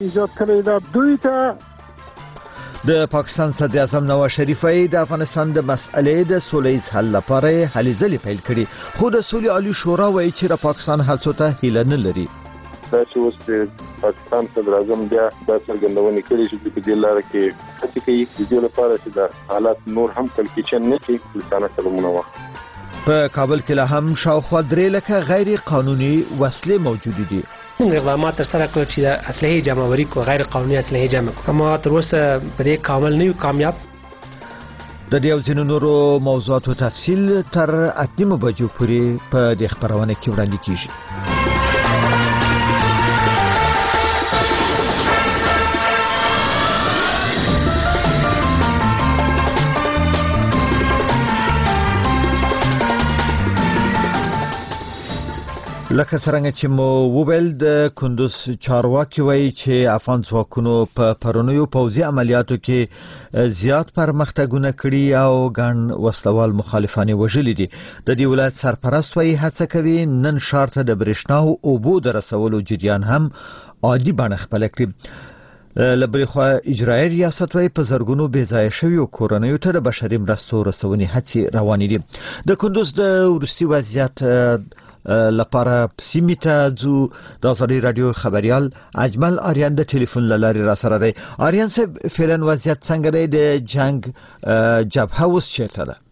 ایجاد کړی دا دوی ته د پاکستان صدر اعظم نواز شریف د افغانستان د مسئلې د سولهییز حل لپاره هلې ځلې پیل کړي خو د سولې عالی شورا وایي چې د پاکستان هڅو ته هیله نه لري. دا چې اوس د پاکستان صدر اعظم بیا د څرګندونې کړې چې په دې لار کې هڅه کوي د دې لپاره چې د حالات نور هم کلکچن نه شي لسانه سلامونه وخت. په کابل کې لا هم شاوخوا 3 لکه غیر قانوني وسلې موجود دي. اقدامات تر سره کړو چې د اسلحې جمعوري کو غیر قانوني اسلحې جمع کو اما تر اوسه په دې کامل نه یو کامیاب. د دې او ځینو نورو موضوعاتو تفصیل تر 8 بجو پورې په دې خبرونه کې وړاندې کیږي. لکه څنګه چې مو وویل د کندوز چارواکي وایي چې افغان ځواکونو په پرونیو پوځي عملیاتو کې زیات پرمختګونه کړي او ګڼ وسلوال مخالفان وژلي دي. د دې ولایت سرپرست وایي هڅه کوي نن ښار ته د برېښنا او اوبو د رسولو جریان هم عادي بڼه خپل کړي. لبرخوا اجرایي ریاست وایي په زرګونو بې ځای شویو کورنیو ته د بشري مرستو رسونې هڅې روانې دي. د کندوز د ورستي وضعیت لپاره سیمه ځو د ازادي رادیو خبريال اجمل آریان د ټلیفون لارې را سره دی. آریان صاحب فعلا وضعیت څنګه دی د جنگ جبهه اوس چیرته ده؟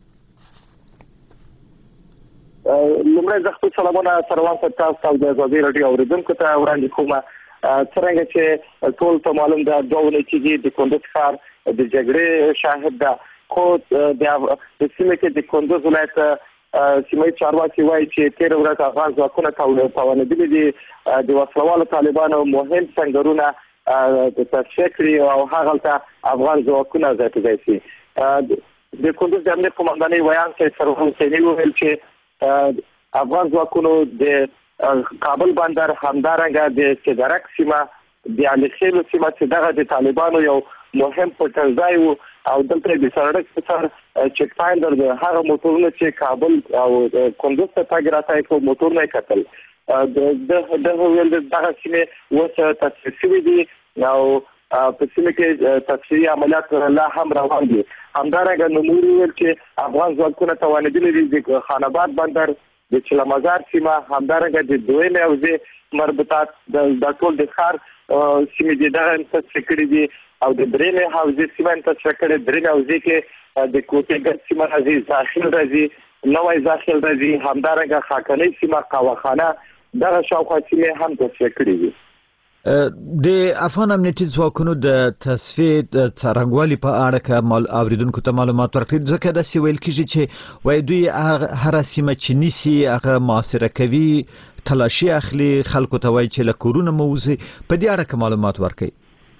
لمړی زه خپل سلامونه سروان تاسو د ازادي رادیو اوریدونکو ته وړاندې کوم. څنګه چې ټول ته معلوم ده دوه چې د کندوز ښار د جګړې شاهد ده خو د سیمه کې د کندوز ولایت سیمه چارواکي وایي چې 13 ورځې افغان ځواکونه توانېدلي دي د وسلوالو طالبانو مهم سنگرونه د تشکیل کړي او هغه ته افغان ځواکونه ځای شي. د کندوز د امنیت قومندانۍ ویان کې سرور حسیني ویل چې افغان ځواکونو د کابل بندر همدارنګه د سیدرک سیمه د الیخیلو سیمه چې دغه د طالبانو یو مهم پټنځای وو او دلته د سړک پر چک پاینډر د هغه موټرونو چې کابل او کندوز ته تاګ راځي کوم موټرونه کتل د ویل دغه سیمه وڅ تاسیسي دي او په سیمه کې تفصیلي عملیات لا هم روان دي. همدارنګه نمور ویل چې افغان ځواکونه توانېدلي دي د خاناباد بندر د چلمزار سیمه همدارنګه د دویم اوځي مربوطات د ټول د ښار سیمه دغه څخه دي او د درېمه حوزې سیمه ته شکل درېمه حوزې کې د کوټګر سیمه راځي ځاخل راځي نوې ځاخل راځي همدارنګه خاکنۍ سیمه قواخانه دغه شاوخوا سیمه هم د شکل دي. د افغان امنیتي ځواکونو د تصفیه څرنګوالي په اړه کوم اوریدونکو ته معلومات ورکړي ځکه د سیویل کېږي چې وای دوی هر سیمه چې نيسي هغه معاصره کوي تلاشي اخلي خلکو ته وای چې لکورونه موزي په دې اړه کوم معلومات ورکړي.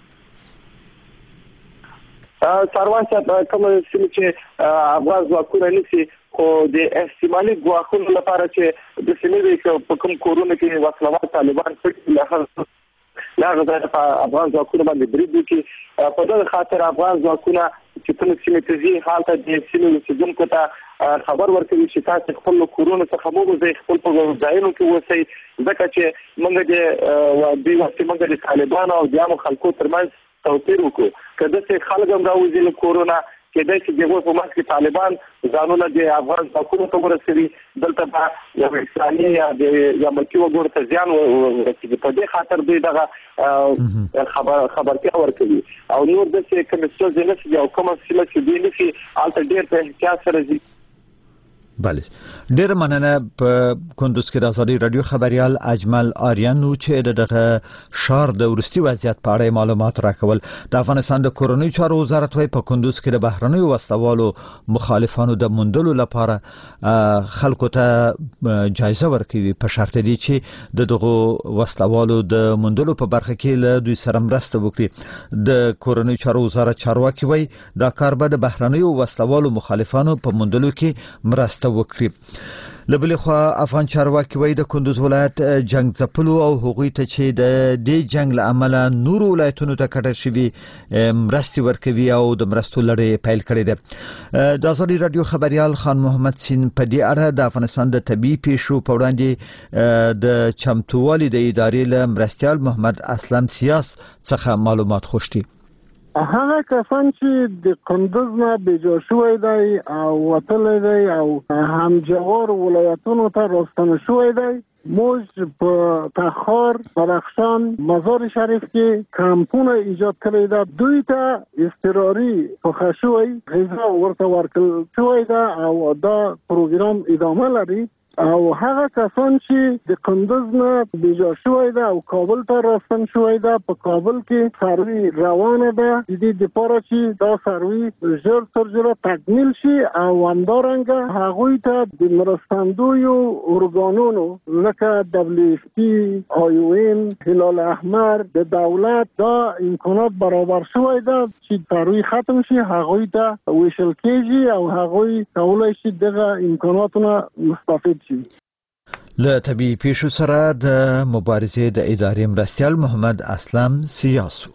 سروان صاحب کوم سیمه چې افغان ځواکونه نيسي خو د احتمالي ګواښونو لپاره چې د سیمې په کوم کورونه کې وسلوال طالبان پټ لاغه د افغان ځواکونو باندې بریدو کې په دغه خاطر افغان ځواکونه چې په سیمه کې ځي حالت د سیمې اوسیدونکو ته خبر ورکوي چې تاسو خپل کورونه څخه مو ځای خپل په ځایونو کې اوسئ ځکه چې موږ د موږ د طالبانو او د عامو خلکو ترمنځ توپیر وکړو. کله چې خلک هم راوځي له کورونه کېدای چې دغه په مخ کې طالبان ځانونه د افغان ځواکونو ته ورسوي دلته به یو اسلامي یا ملکي وګړو ته زیان ورسوي. په دې خاطر دوی دغه خبرتیا ورکوي او نور د څه کمیسیون ځنه او کوم څه چې دوی نشي الته ډېر په احتیاط سره ځي. بله ډیر مننه. په کندوز کې د ازادي رادیو خبريال اجمل آریان چې دغه شهر د ورستي وضعیت په اړه معلومات راکول. د افغانستان د کورنۍ چارو وزارت وايي په کندوز کې د بهرنیو وسلوالو مخالفانو د موندلو لپاره خلکو ته جایزه ورکوي په شرط دی چې دغه وسلوالو د موندلو په برخه کې له دوی سره مرسته وکړي. د کورنۍ چارو وزارت چارواکي وايي دا کار به د بهرنیو وسلوالو مخالفانو په موندلو کې مرسته وکړي. لبل خو افغان چارواکي وایي د کندوز ولایت جنگ ځپلو او هغوی ته چې د دې جنگ له امله نور ولایتونو ته کټر شوي مرستي ورکوي او د مرستو لړۍ پیل کړې ده. د ازادي رادیو خبريال خان محمد سین په دې اړه د افغانستان د طبي پیښو په وړاندې د چمتووالي د ادارې له مرستيال محمد اسلم سیاس څخه معلومات خوشتي. هغه کسان چې د کندوز نه بجا شوی دی او وتلی دی او همجوار ولایتونو ته راستنه شوی دی، موږ په تخار، بدخشان، مزار شریف کې کمپونه ایجاد کړی ده. دوی ته اضطراري پخه شوی غذا ورته ورکړل شوی ده او دا پروګرام ادامه لري. او هغه کسان چې د کندوز نه بجا شوی ده او کابل ته راستن شوی ده، په کابل کې سروي روانه ده د دې لپاره چې دا سروي ژر تر ژره تکمیل شي او همدارنګه هغوی ته د مرستندویو ارګانونو لکه WFP، IOM، هلال احمر، د دولت دا امکانات برابر شوی ده چې سروي ختم شي، هغوی ته ویشل کېږي او هغوی کولای شي دغه امکاناتونه مستفید شي. له طبي پیښو سره د مبارزې د ادارې مرستيال محمد اسلم سیاسو.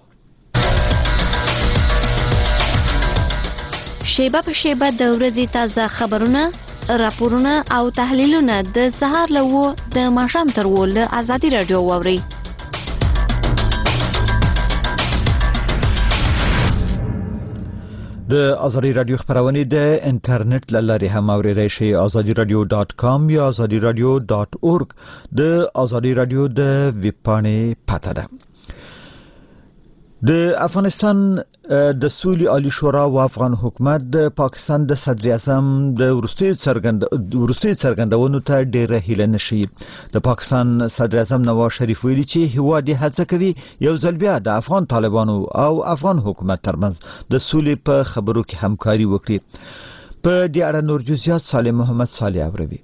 شیبه په شیبه د ورځې تازه خبرونه، راپورونه او تحلیلونه د سهار له 9 د ماښام تر 10 له ازادي رادیو واوري. د ازادي رادیو خبرونه د انټرنیټ لارې هم اوریدای شئ. azadiradio.com یا azadiradio.org د ازادي رادیو د ویب پاڼې پته ده. د افغانستان د سولې عالی شورا او افغان حکومت د پاکستان د صدر اعظم د ورستي څرګندونو ته ډېره هیله نشي. د پاکستان صدر اعظم نواز شریف ویلي چې هیواد یې هڅه کوي یو ځل بیا د افغان طالبانو او افغان حکومت ترمنځ د سولې په خبرو کې همکاري وکړي. په دې اړه نور جزئیات صالح محمد صالح اوروي.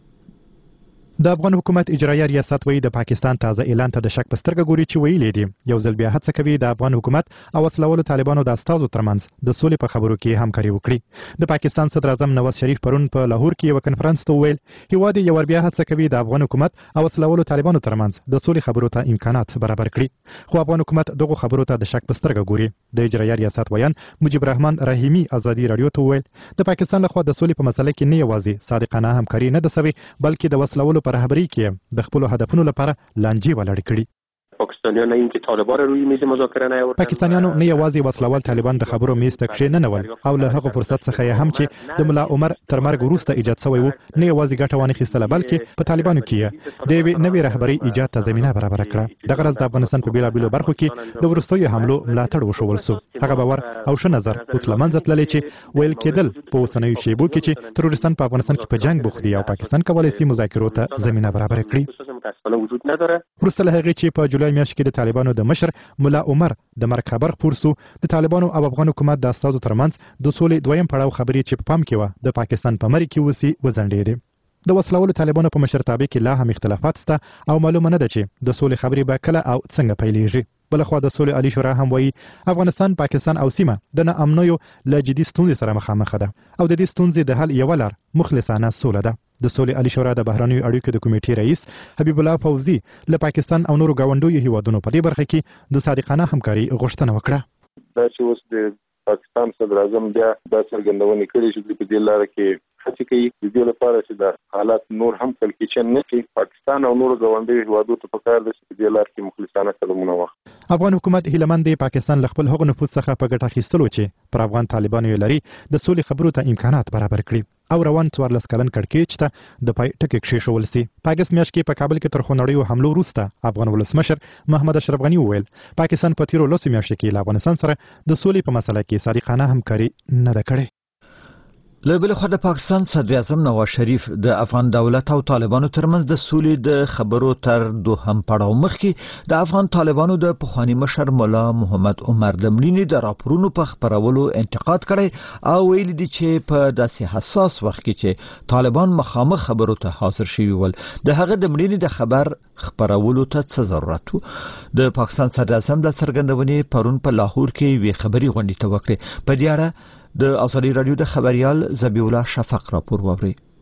د افغان حکومت اجرایي ریاست وایي د پاکستان تازه اعلان ته د شک پسترګه ګوري چې ویلي دي یو ځل بیا هڅه کوي د افغان حکومت او وسلوالو طالبانو د استازو ترمنځ د سولې په خبرو کې همکاري وکړي. د پاکستان صدر اعظم نواز شریف پرون په لاهور کې یو کنفرانس ته ویل هیواد یو بیا هڅه کوي د افغان حکومت او وسلوالو طالبانو ترمنځ د سولې خبرو ته امکانات برابر کړي، خو افغان حکومت دغه خبرو ته د شک پسترګه ګوري. د اجرایي ریاست ویان مجيب الرحمن رحیمی ازادي رادیو ته ویل د پاکستان لخوا د سولې په مسله کې نه یوازې صادقانه همکاري نه ده سوي بلکې د وسلوالو پر رهبري کې د خپل هدفونو لپاره لانجې ولاړ کړي. پاکستانیان نه اینکه طالبان رو روی میز مذاکره نیاوردن، پاکستانیانو نه یوازې وسلوال طالبان د خبرو میز ته کښینول او له هغه فرصت څخه هم چې د ملا عمر تر مرګ وروسته ایجاد شوی وو نه یوازې ګټه وانه خستله بلکې په طالبانو کې د نوې رهبری ایجاد ته زمينه برابر کړه. د غرض د افغانستان په بیلابیلو برخو کې د ورستیو حملو ملاتړ وشول سو. هغه باور او ش نظر اوس لمنځه تللی چې ویل کېدل په اوسنیو شیبو کې چې تروریستان په افغانستان کې په جنگ بوخت دي او پاکستان کولای شي مذاکرو ته زمينه برابر کړي. وجود نداره. ورسته له هغه چې په جولای میاشت کې د طالبانو د مشر ملا عمر د مرګ خبر خپور سو، د طالبانو او افغان حکومت د استازو ترمنځ د سولې دویم پړاو خبرې چې په پام کې و د پاکستان په مری کې وسی وزنډېدې. د وسلوالو طالبانو په مشرتابه کې لا هم اختلافات شته او معلومه نه ده چې د سولې خبرې به کله او څنګه پیلېږي. بلخوا د سولې عالی شورا هم وایي افغانستان، پاکستان او سیمه د ناامنیو له جدي ستونزې سره مخامخ ده او د دې ستونزې د حل یو لار مخلصانه سوله ده. د سولې عالی شورا د بهرنیو اړیکو د کمیټې رئیس حبیب الله فوزي له پاکستان او نورو گاونډیو هیوادونو په دې برخه کې د صادقانه همکاري غوښتنه وکړه. دا چې اوس د پاکستان صدر اعظم بیا د څرګندونې کړې چې په دې لار کې هڅه کوي د دې لپاره چې د حالات نور هم کلکچن نه شي. پاکستان او نورو گاونډیو هیوادو ته پکار دي چې په دې لار کې مخلصانه قدمونه واخلي. افغان حکومت هیلمند دی پاکستان له خپل هغو نفوذ څخه په ګټه اخیستلو چې پر افغان طالبانو لري د سولې خبرو ته امکانات برابر کړي او روان 14 کلن کړکېچ ته د پای ټکی کېښول سي. په اگست میاشت کې په کابل کې تر خونړیو حملو وروسته افغان ولسمشر محمد اشرف غنی وویل پاکستان په تیرو لسو میاشتو کې له افغانستان سره د سولې په مسله کې صادقانه همکاري نه ده کړې. له بل خوا د پاکستان صدر اعظم نواز شریف د افغان دولت او طالبانو ترمنځ د سولې د خبرو تر دوهم پړاو مخکې د افغان طالبانو د پخوانی مشر مولا محمد عمر د مړینې د راپورونو په خبرولو انتقاد کړی او ویلي دي چې په داسې حساس وخت کې چې طالبان مخامخ خبرو ته حاضر شوي ول د هغه د مړینې د خبر خبرولو ته څه ضرورت و. د پاکستان صدر اعظم د څرګندونې پرون په لاهور کې وی خبري غونډه ته وکړه. په دې اړه د ازادي رادیو د خبريال زبیح الله شفق راپور ووري.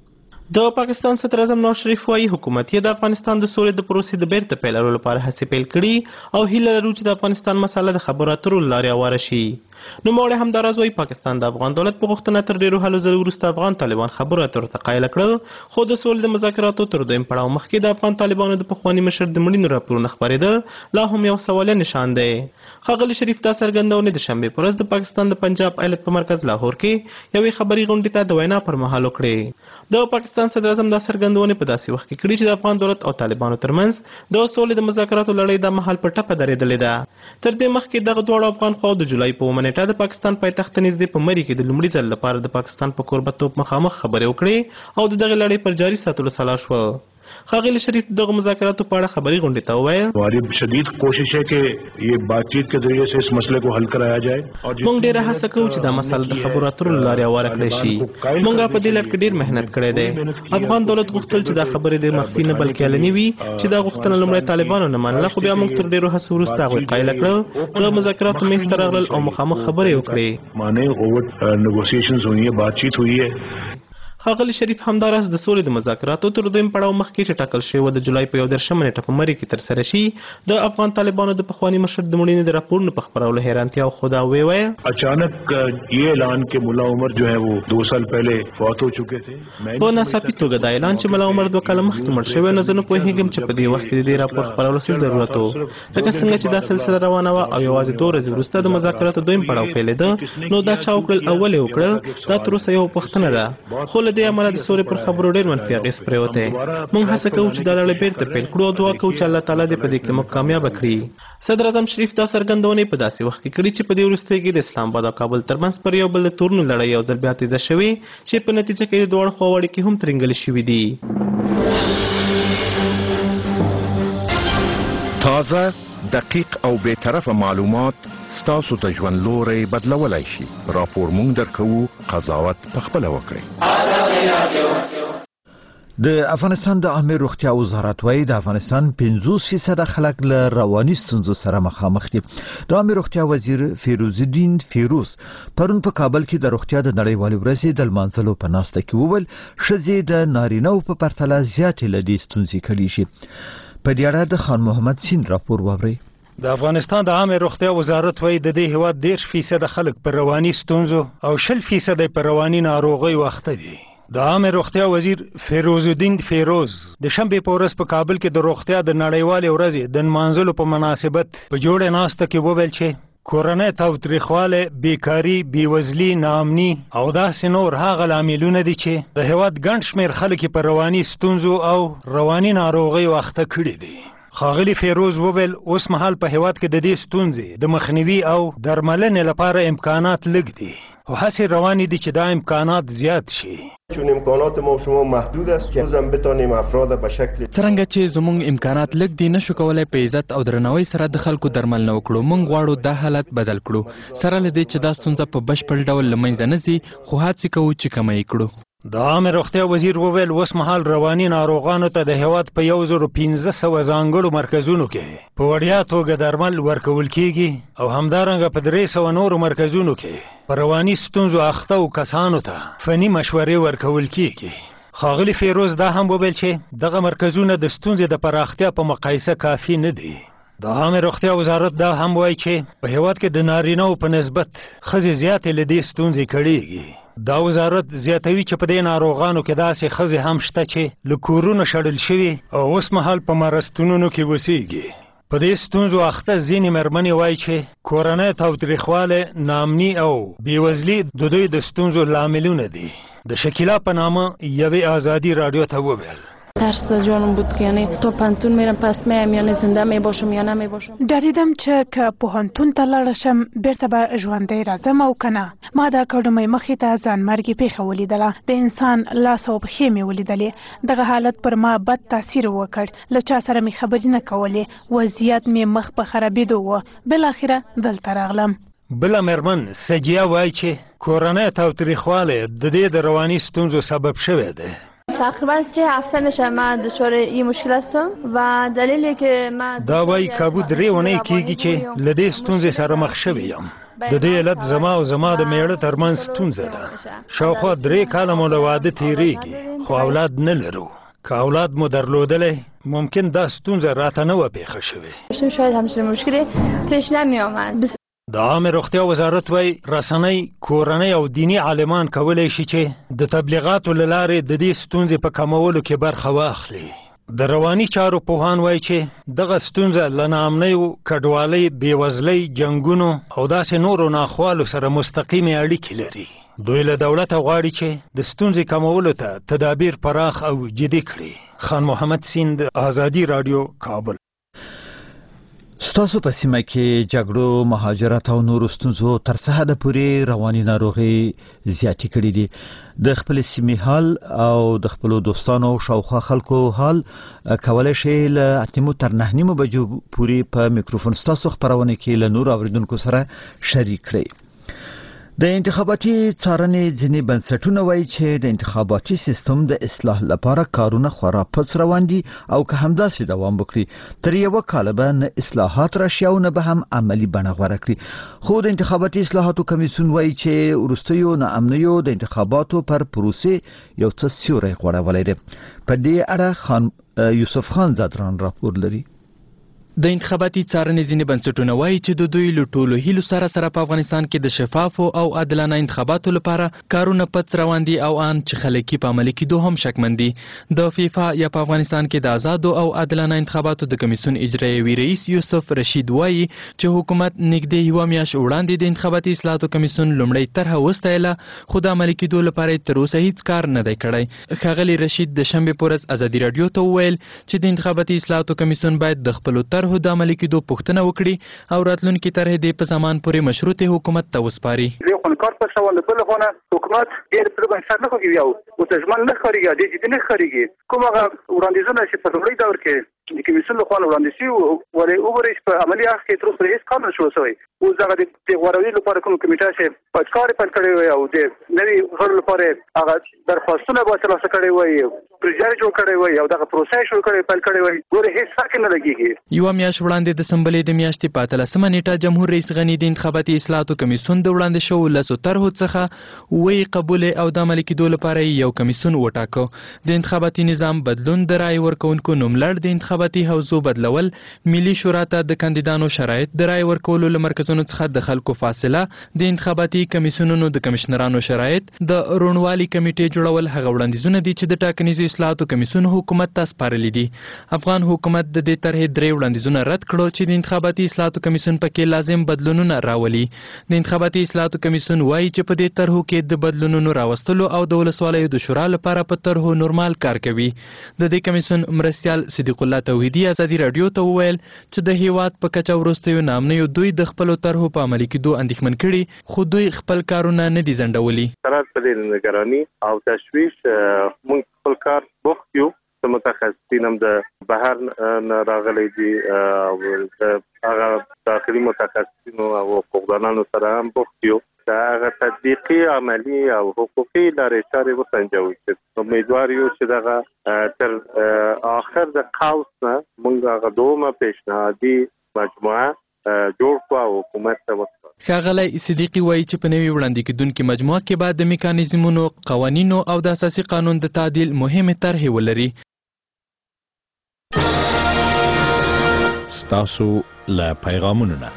د پاکستان صدر اعظم نواز شریف وايي حکومت یې د افغانستان د سولې د پروسې د بیرته پیلولو لپاره هڅې پیل کړي او هیله لرو چې د افغانستان مسله د خبرو اترو له لارې هواره شي. نوموړی همداراز وايي پاکستان د افغان دولت په غوښتنه تر ډیرو هلو ځلو وروسته افغان طالبان خبرو اترو ته قایل کړل، خو د سولې د مذاکراتو تر دویم پړاو مخکې د افغان طالبانو د پخواني مشر د مړینو راپورونه خپرېدل لا هم یو سوالیه نشان دی. ښاغلي شریف دا څرګندونې د شنبې په ورځ د پاکستان د پنجاب ایالت په مرکز لاهور کې یوې خبري غونډې ته د وینا پر مهال وکړې. د پاکستان صدر اعظم دا څرګندونې په داسې وخت کې کړي چې د افغان دولت او طالبانو ترمنځ د سولې د مذاکراتو لړۍ د مهال په ټپه درېدلې ده. تر دې مخکې دغه دواړو افغان خواو د جولای په 1 نیټه د پاکستان پایتخت ته نږدې په مري کې د لومړي ځل لپاره د پاکستان په کوربه‌توب مخامخ خبرې وکړې او د دغه لړۍ پر جاري ساتلو سلا شوه. ښاغلي شریف دغه مذاکراتو په اړه خبري غونډې ته وویل हमारी शदीद कोशिश है कि ये बातचीत के जरिए से इस मसले को हल कराया जाए. موږ ډېره هڅه کوو چې دا مسله د خبرو اترو له لارې هواره کړی شي. موږ په دې لړ کې ډېر مهنت کړی دی. افغان دولت غوښتل چې دا خبرې د مخفي نه بلکې علني وي چې دا غوښتنه لومړی طالبانو نه منله، خو بیا موږ تر ډېرو هڅو وروسته هغوی قایله کړل، د مذاکراتو میز ته راغلل او مخامخ خبرې وکړې. माने ओवर नेगोशिएशंस हुई है, बातचीत हुई है. ښاغلي شریف همداراز د سولې د مذاکراتو تر دویم پړاو مخکې چې ټاکل شوی و د جولای په 11 نیټه په مري کې ترسره شي د افغان طالبانو د پخواني مشر د مړینې د راپورونو په خپرولو حیرانتیا او خدا وویل اچانک یہ اعلان کہ ملا عمر جو ہے وہ 2 سال پہلے فوت ہو چکے تھے. په ناڅاپي توګه دا اعلان چې ملا عمر 2 کاله مخکې مړ شوی، نو زه نه پوهېږم چې په دې وخت کې د دې راپور خپرولو څه ضرورت و، لکه څنګه چې دا سلسله روانه وه او یوازې 2 ورځې وروسته د مذاکراتو دویم پړاو پیلېده، نو دا چا وکړل اول یې وکړل. دا تر اوسه یوه پوښتنه ده، خو له دې امله د سولې پر خبرو ډېر منفي اغېز پرېوتی. موږ هڅه کوو چې دا لړۍ بېرته پیل کړو او دعا کوو چې الله تعالی دې په دې کې موږ کامیابه کړي. صدر اعظم شریف دا څرګندونې په داسې وخت کې کړي چې په دې وروستیو کې د اسلام آباد او کابل ترمنځ پر یو بل د تورونو لړۍ یو ځل بیا تیزه شوې چې په نتیجه کې د دواړو خواو اړیکې هم ترنګلې شوي دي. تازه، دقیق او بی‌طرفه معلومات ستاسو ته ژوند لوری بدلولی شي. راپور مونږ درکوو، قضاوت پخپله وکړئ. د افغانستان د عامه روغتیا وزارت وايي د افغانستان 50% خلک له رواني ستونزو سره مخامخ دي. د عامه روغتیا وزیر فیروز الدین فیروز پرون په کابل کې د روغتیا د نړیوالې ورځې د لمانځلو په ناسته کې وویل ښځې د نارینه‌و په پرتله زیاتې له دې ستونزې کړي شي. په دې اړه د خان محمد سین راپور واورئ. د افغانستان د عامه روغتیا وزارت وايي د دې هیواد 10% خلک پر رواني ستونزو او 10% پر رواني ناروغۍ واخته دي. د عامه روغتیا وزیر فیروز الدین فیروز د شنبې په ورځ په کابل کې د روغتیا د نړیوالې ورځې د نمانځلو په مناسبت په جوړه ناسته کې وویل چې کورنۍ تاوتریخوالی، بیکاري، بیوزلي، ناامني او داسې نور هغه لاملونه دي چې د هیواد ګڼ شمېر خلک پر رواني ستونزو او رواني ناروغیو اخته کړي دي. ښاغلي فیروز وویل اوس مهال په هیواد کې د دې ستونزې د مخنیوي او درملنې لپاره امکانات لږ دي او هڅې روانې دي چې دا امکانات زیات شي. چون امکانات ما و شما محدود است که روزم بتانیم افراد به شکل څرنګه چې زموږ امکانات لږ دي نشو کولای په عزت او درناوي سره د خلکو درملنه وکړو. موږ غواړو دا حالت بدل کړو، سره له دې چې دا ستونزه په بشپړ ډول له منځه نه ځي، خو هڅې کوو چې کمه یې کړو. د عامه روغتیا وزیر وویل اوس مهال رواني ناروغانو ته د هیواد په 1500 ځانګړو مرکزونو کې په وړیا توګه درمل ورکول کیږي او همدارنګه په 300 نورو مرکزونو کې په رواني ستونزو اخته او کسانو ته فني مشورې ورکول کیږي. ښاغلي فیروز دا هم وویل چې دغه مرکزونه د ستونزې د پراختیا په مقایسه کافي نه دي. د عامه روغتیا وزارت دا هم وایي چې په هیواد کې د نارینه‌و په نسبت ښځې زیاتې له دې ستونزې کړېږي. دا وزارت زیاتوي چې په دې ناروغانو کې داسې ښځې هم شته چې له کورونو شړل شوي او اوس مهال په مرستونونو کې اوسېږي. په دې ستونزو اخته ځینې مېرمنې وایي چې کورنۍ تاوتریخوالی، ناامني او بېوزلي د دوی د ستونزو لاملونه دي. د شکیلا په نامه یوې آزادی رادیو ته وویل ترس در جانم بود که یعنی تا پانتون میرم پس میام یعنی زنده میباشم یا نمیباشم. ډاریدم چې که پوهنتون ته لاړ شم بیرته به ژوندی راځم او کنه. ما دا کړمې مخې ته ځانمرګي پیښه ولیدله، د انسان لاس او پښې مې ولیدلې. دغه حالت پر ما بد تاثیر وکړ، له چا سره مې خبرې نه کولې، وضعیت مې مخ په خرابېدو و. بالاخره دلته راغلم. بله مېرمن سجیه وایي چې کورنۍ تاوتریخوالی د دې د رواني ستونزو سبب شوی دی. تقریبا 3 هفته میشه من دچار این مشکل هستم و دلیلی که من دا وای کابو درې اونۍ کېږي چې له دې ستونزې سره مخ شوی یم. د دې علت زما او زما د میړه ترمنځ ستونزه ده. شاوخوا 3 کاله مو له واده تېرېږي خو اولاد نه لرو. که اولاد مو درلودلی ممکن دا ستونزه راته نه وه پېښه شوې. شاید همچین مشکلی پیش نمی آمد. د عامې روغتیا وزارت وایي رسنۍ، کورنۍ او دیني عالمان کولی شي چې د تبلیغاتو له لارې د دې ستونزې په کمولو کې برخه واخلي. د رواني چارو پوهان وایي چې دغه ستونزه له ناامنیو، کډوالۍ، بېوزلۍ، جنګونو او داسې نورو ناخوالو سره مستقیمې اړیکې لري. دوی له دولته غواړي چې د ستونزې کمولو ته تدابیر پراخ او جدي کړي. خان محمد سیند، آزادي راډیو، کابل. ستاسو په سیمه کې جګړو، مهاجرت او نورو ستونزو تر څه حده پورې رواني ناروغي زیاتې کړې دي. د خپل سیمې حال او د خپل دوستانو شاوخوا خلکو حال کولای شي له 8 تر 9 بجو پورې په میکروفون ستاسو خبرونه کې له نور اوریدونکو سره شریک کړئ. د انتخاباتي څارنې ځینې بنسټونه وایي چې د انتخاباتي سیستم د اصلاح لپاره کارونه خورا پڅ روان دي او که همداسې دوام وکړي تر یو کال به نه اصلاحات راشي او نه به هم عملی بڼه غوره کړي. خو د انتخاباتي اصلاحاتو کمیسیون وایي چې وروستیو ناامنیو د انتخاباتو پر پروسې یو څه سیوری غوړولی دی. په دې اړه یوسف خان زادران راپور لري. د انتخاباتي څارنې ځینې بنسټونه وایي چې د دوی له ټولو هیلو سره په افغانستان کې د شفافو او عادلانه انتخاباتو لپاره کارونه پڅ روان دي او ان چې خلک په عملي کېدو هم شکمن دي. د فیفا یا په افغانستان کې د آزادو او عادلانه انتخاباتو د کمیسیون اجرایوي رئیس یوسف رشید وایي چې حکومت نږدې یوه میاشت وړاندې د انتخاباتي اصلاحاتو کمیسیون لومړی طرحه وستایله خو د عملي کېدو لپاره تر اوسه هیڅ کار نه دی کړی. ښاغلي رشید د شنبې په ورځ ازادي راډیو ته وویل چې د انتخاباتي اصلاحاتو کمیسیون باید د خپلو طرحو د عملي کېدو پوښتنه وکړي او راتلونکي طرحې د په زمان پورې مشروطې حکومت ته وسپاري. یو کار په سوال بل خونه حکومت ډېر په بنسټ نه کوي او ځمن نه خاريږي د دې نه خاريږي کومه وړاندیزونه چې په لومړي دور کې د کمیسیون له خوا وړاندې شي ولې اوبرش په عملي اخ کې تر اوسه هیڅ کار نه شو شوی. او زغه د غوړوي لپاره کوم کمیټه چې په کار پر کړی وي او د نوي غړو لپاره هغه درخواستونه به ترلاسه کړی وي، پروژه جوړ کړی وي او دغه پروسه شروع کړی پر کړی وي ګوره هیڅ فرق نه لګیږي. یو میاشت وړاندې د سنبلې د میاشتې په 13 نیټه جمهور رئیس غنی د انتخاباتي اصلاحاتو کمیسیون د وړاندې شو لسو طرحو څخه وی قبول او د عملي کېدو لپاره یو کمیسیون وټاکو. د انتخاباتي نظام بدلون، د رای ورکونکو نوملړ، د انتخاباتي حوزو بدلول، ملي شورا ته د کاندیدانو شرایط، د رای ورکولو له مرکزونو څخه د خلکو فاصله، د انتخاباتي کمیسیونونو د کمشنرانو شرایط، د روڼوالي کمیټې جوړول هغه وړاندیزونه دي چې د ټاکنیزو اصلاحاتو کمیسیون حکومت ته سپارلي دي. افغان حکومت د دې طرحې 3 وړاندیزونه رد کړو چې د انتخاباتي اصلاحاتو کمیسیون پکې لازم بدلونونه راولي. د انتخاباتي اصلاحاتو کمیسیون وایي چې په دې طرحو کې د بدلونونو راوستلو او د ولسوالیو د شورا لپاره په طرحو نورمال کار کوي. د دې کمیسیون مرستیال صدیق الله توحیدی ازادي راډیو ته وویل چې د هیواد په کچه وروستیو ناامنیو دوی د خپلو طرحو په عملي کېدو اندېښمن کړي خو دوی خپل کارونه نه دي ځنډولي. قرار په دې نگرانی او تشویش موږ خپل کار بوخت یو. متخصصین هم د بهر نه راغلي دي او هغه داخلي متخصصینو او حقوقدانانو سره هم بوخت یو. دا هغه تطبیقي، عملی او حقوقي لارې چارې وسنجوي. امیدوار یو چې دغه تر آخر د قوس نه موږ هغه دومره پیشنهادي مجموعه جوړ کړو او حکومت ته ورسپارو. ښاغلی صدیقي وایي چې په نوي وړاندې کېدونکي مجموعه کې بعد د میکانیزمونو، قوانینو او د اساسي قانون د تعدیل مهمې طرحې ولري. ستاسو له پیغامونو نه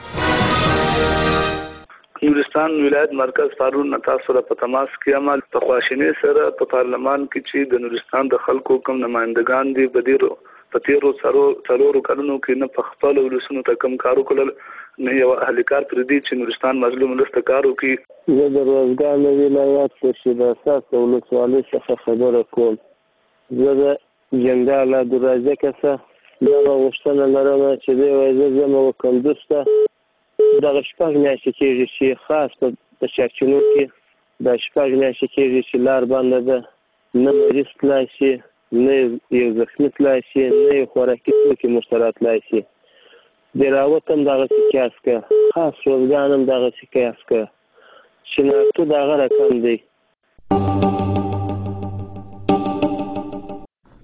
نورستان ولایت مرکز پارون تاسو سره په تماس کې عمل په خواشینۍ سره په پارلمان کې چې د نورستان د خلکو کوم نمائندگان دي په تیرو څلورو کلونو کې نه په خپل ولسونو ته کم کارو کول نه یو اهلیکار پر دي چې نورستان مظلوم لسته کارو کې. زه د روزګان ولایت چې د اساس ولسوالۍ څخه خبره کوم. زه د جنګاله دروازه کسه دا غوښتنه لرم چې دی وایي زه ځم کندوز ته دغه 6 میاشتې کېږي چې خاص په چارچینو کې دا 6 میاشتې کېږي چې لار بنده ده، نه مریض تلای شي، نه یو زخمي تلای شي، نه یو خوراکي توکي موږ ته راتلای شي. د راوت هم دغسې کیاس که خاص روزګان هم دغسې کیاس که شناختو د هغه رقم دی.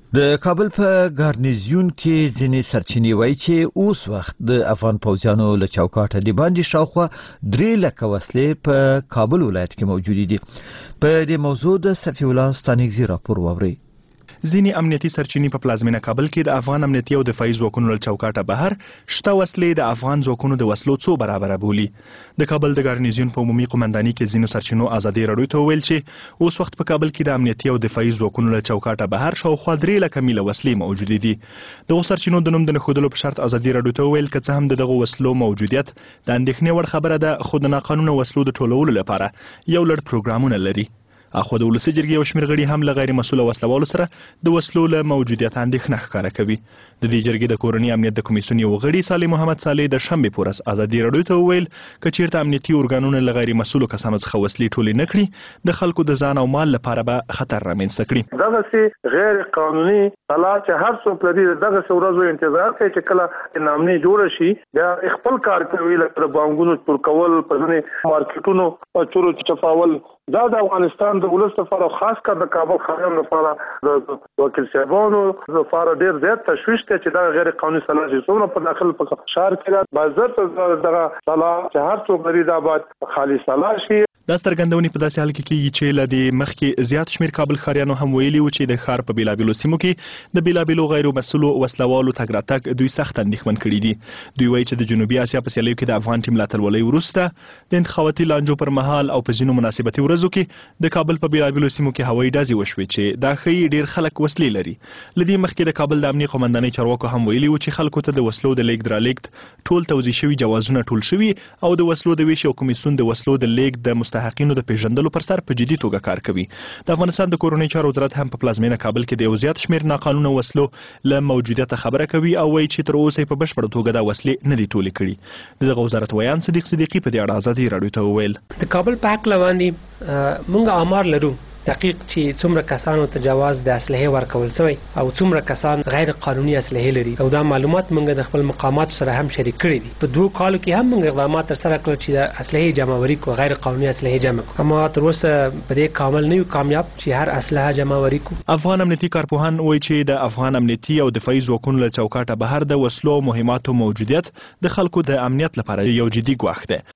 د کابل په ګارنیزیون کې ځینې سرچینې وایي چې اوس وخت د افغان پوځیانو له چوکاټه د باندې شاوخوا 3 لکه وسلې په کابل ولایت کې موجودې دي. په دې موضوع د صفی الله ستانکزي راپور واورئ. ځینې امنیتي سرچینې په پلازمینه کابل کې د افغان امنیتي او دفاعي ځواکونو له چوکاټه بهر شته وسلې د افغان ځواکونو د وسلو څو برابره بولي. د کابل د ګارنیزیون په عمومي قومنداني کې ځینو سرچینو ازادي راډیو ته وویل چې اوس وخت په کابل کې د امنیتي او دفاعي ځواکونو له چوکاټه بهر شاوخوا 3 لکه میله وسلې موجودې دي. دغه سرچینو د نوم د نښودلو په شرط ازادي راډیو ته وویل که څه هم دغه وسلو موجودیت د اندېښنې وړ خبره ده، خو د ناقانونه وسلو د ټولولو لپاره یو لړ پروګرامونه لري. اخو د ولسي جرګې یو شمېر غړي هم له غیر مسؤله وسلوالو سره د وسلو له موجودیت اندېښنه ښکاره کوي. د دې جرګې د کورني امنیت د کمیسیون یو غړي صالح محمد صالح د شنبې په ورځ ازادي راډیو ته وویل که چیرته امنیتي ارګانونه له غیر مسؤلو کسانو څخه وسلې ټولې نه کړي د خلکو د ځان او مال لپاره به خطر رامنځته کړي. دغسې غیر قانوني طلاق چې هر څوک لري دغسې ورځو انتظار کوي چې کله نامني جوړ شي بیا خپل کار کوي، لکه بانکونو چور کول، په ځینې مارکیټونو چورو چپاول. دا د افغانستان د ولس لپاره خاص کر د کابل ښاریانو لپاره د وکیل صاحبانو لپاره ډېر زیات تشویش دی چې دا غیر قانوني سلاح چې څومره په داخل په ښار کې باضبطه دغه سلاح چې هر څوک لري دا باید خالي سلاح شي. دا څرګندونې په داسې حال کې کېږي چې له دې مخکې زیات شمېر کابل ښاریانو هم ویلي وو چې د ښار په بېلابېلو سیمو کې د بېلابېلو غیر مسؤلو وسلوالو تګ راتګ دوی سخت اندېښمن کړي دي. دوی وایي چې د جنوبي اسیا په سیالیو کې د افغان ټیم له اتلولۍ وروسته د انتخاباتي لانجو پر مهال او په ځینو مناسبتي ورځو کې د کابل په بېلابېلو سیمو کې هوایي ډزې وشوې چې دا ښیي ډېر خلک وسلې لري. له دې مخکې د کابل د امنیه قومندانۍ چارواکو هم ویلي وو چې خلکو ته د وسلو د لیږد رالېږد ټول توضیح شوي جوازونه ټول شوي او د وسلو د ویش یو کمیسیون د وسلو د لیږد د مستحقینو د پیژندلو پر سر په جدي توګه کار کوي. د افغانستان د کورنۍ چارو وزارت هم په پلازمینه کابل کې د یو زیات شمېر ناقانونه وسلو له موجودیت خبره کوي او وایي چې تر اوسه په بشپړه توګه دا وسلې نه دي ټولې کړي. دغه وزارت ویان صدیق صدیقي په دې اړه ازادي راډیو ته وویل د کابل په حق باندې موږ آمار لرو دقیق چې څومره کسانو ته جواز د اسلحې ورکول شوی او څومره کسان غیر قانوني اسلحې لري او دا معلومات موږ د خپل مقامات سره هم شریک کړي دي. په 2 کالو کې هم موږ اقدامات تر سره کړل چې د اسلحې جمعوري کو غیر قانوني اسلحې جمع کو، اما تر اوسه په دې کامل نه یو کامیاب چې هر اسلحه جمعوري کو. افغان امنیتي کارپوهان وایي چې د افغان امنیتي او دفاعي ځواکونو له چوکاټه بهر د وسلو او مهماتو موجودیت د خلکو د امنیت لپاره یو جدي ګواښ دی.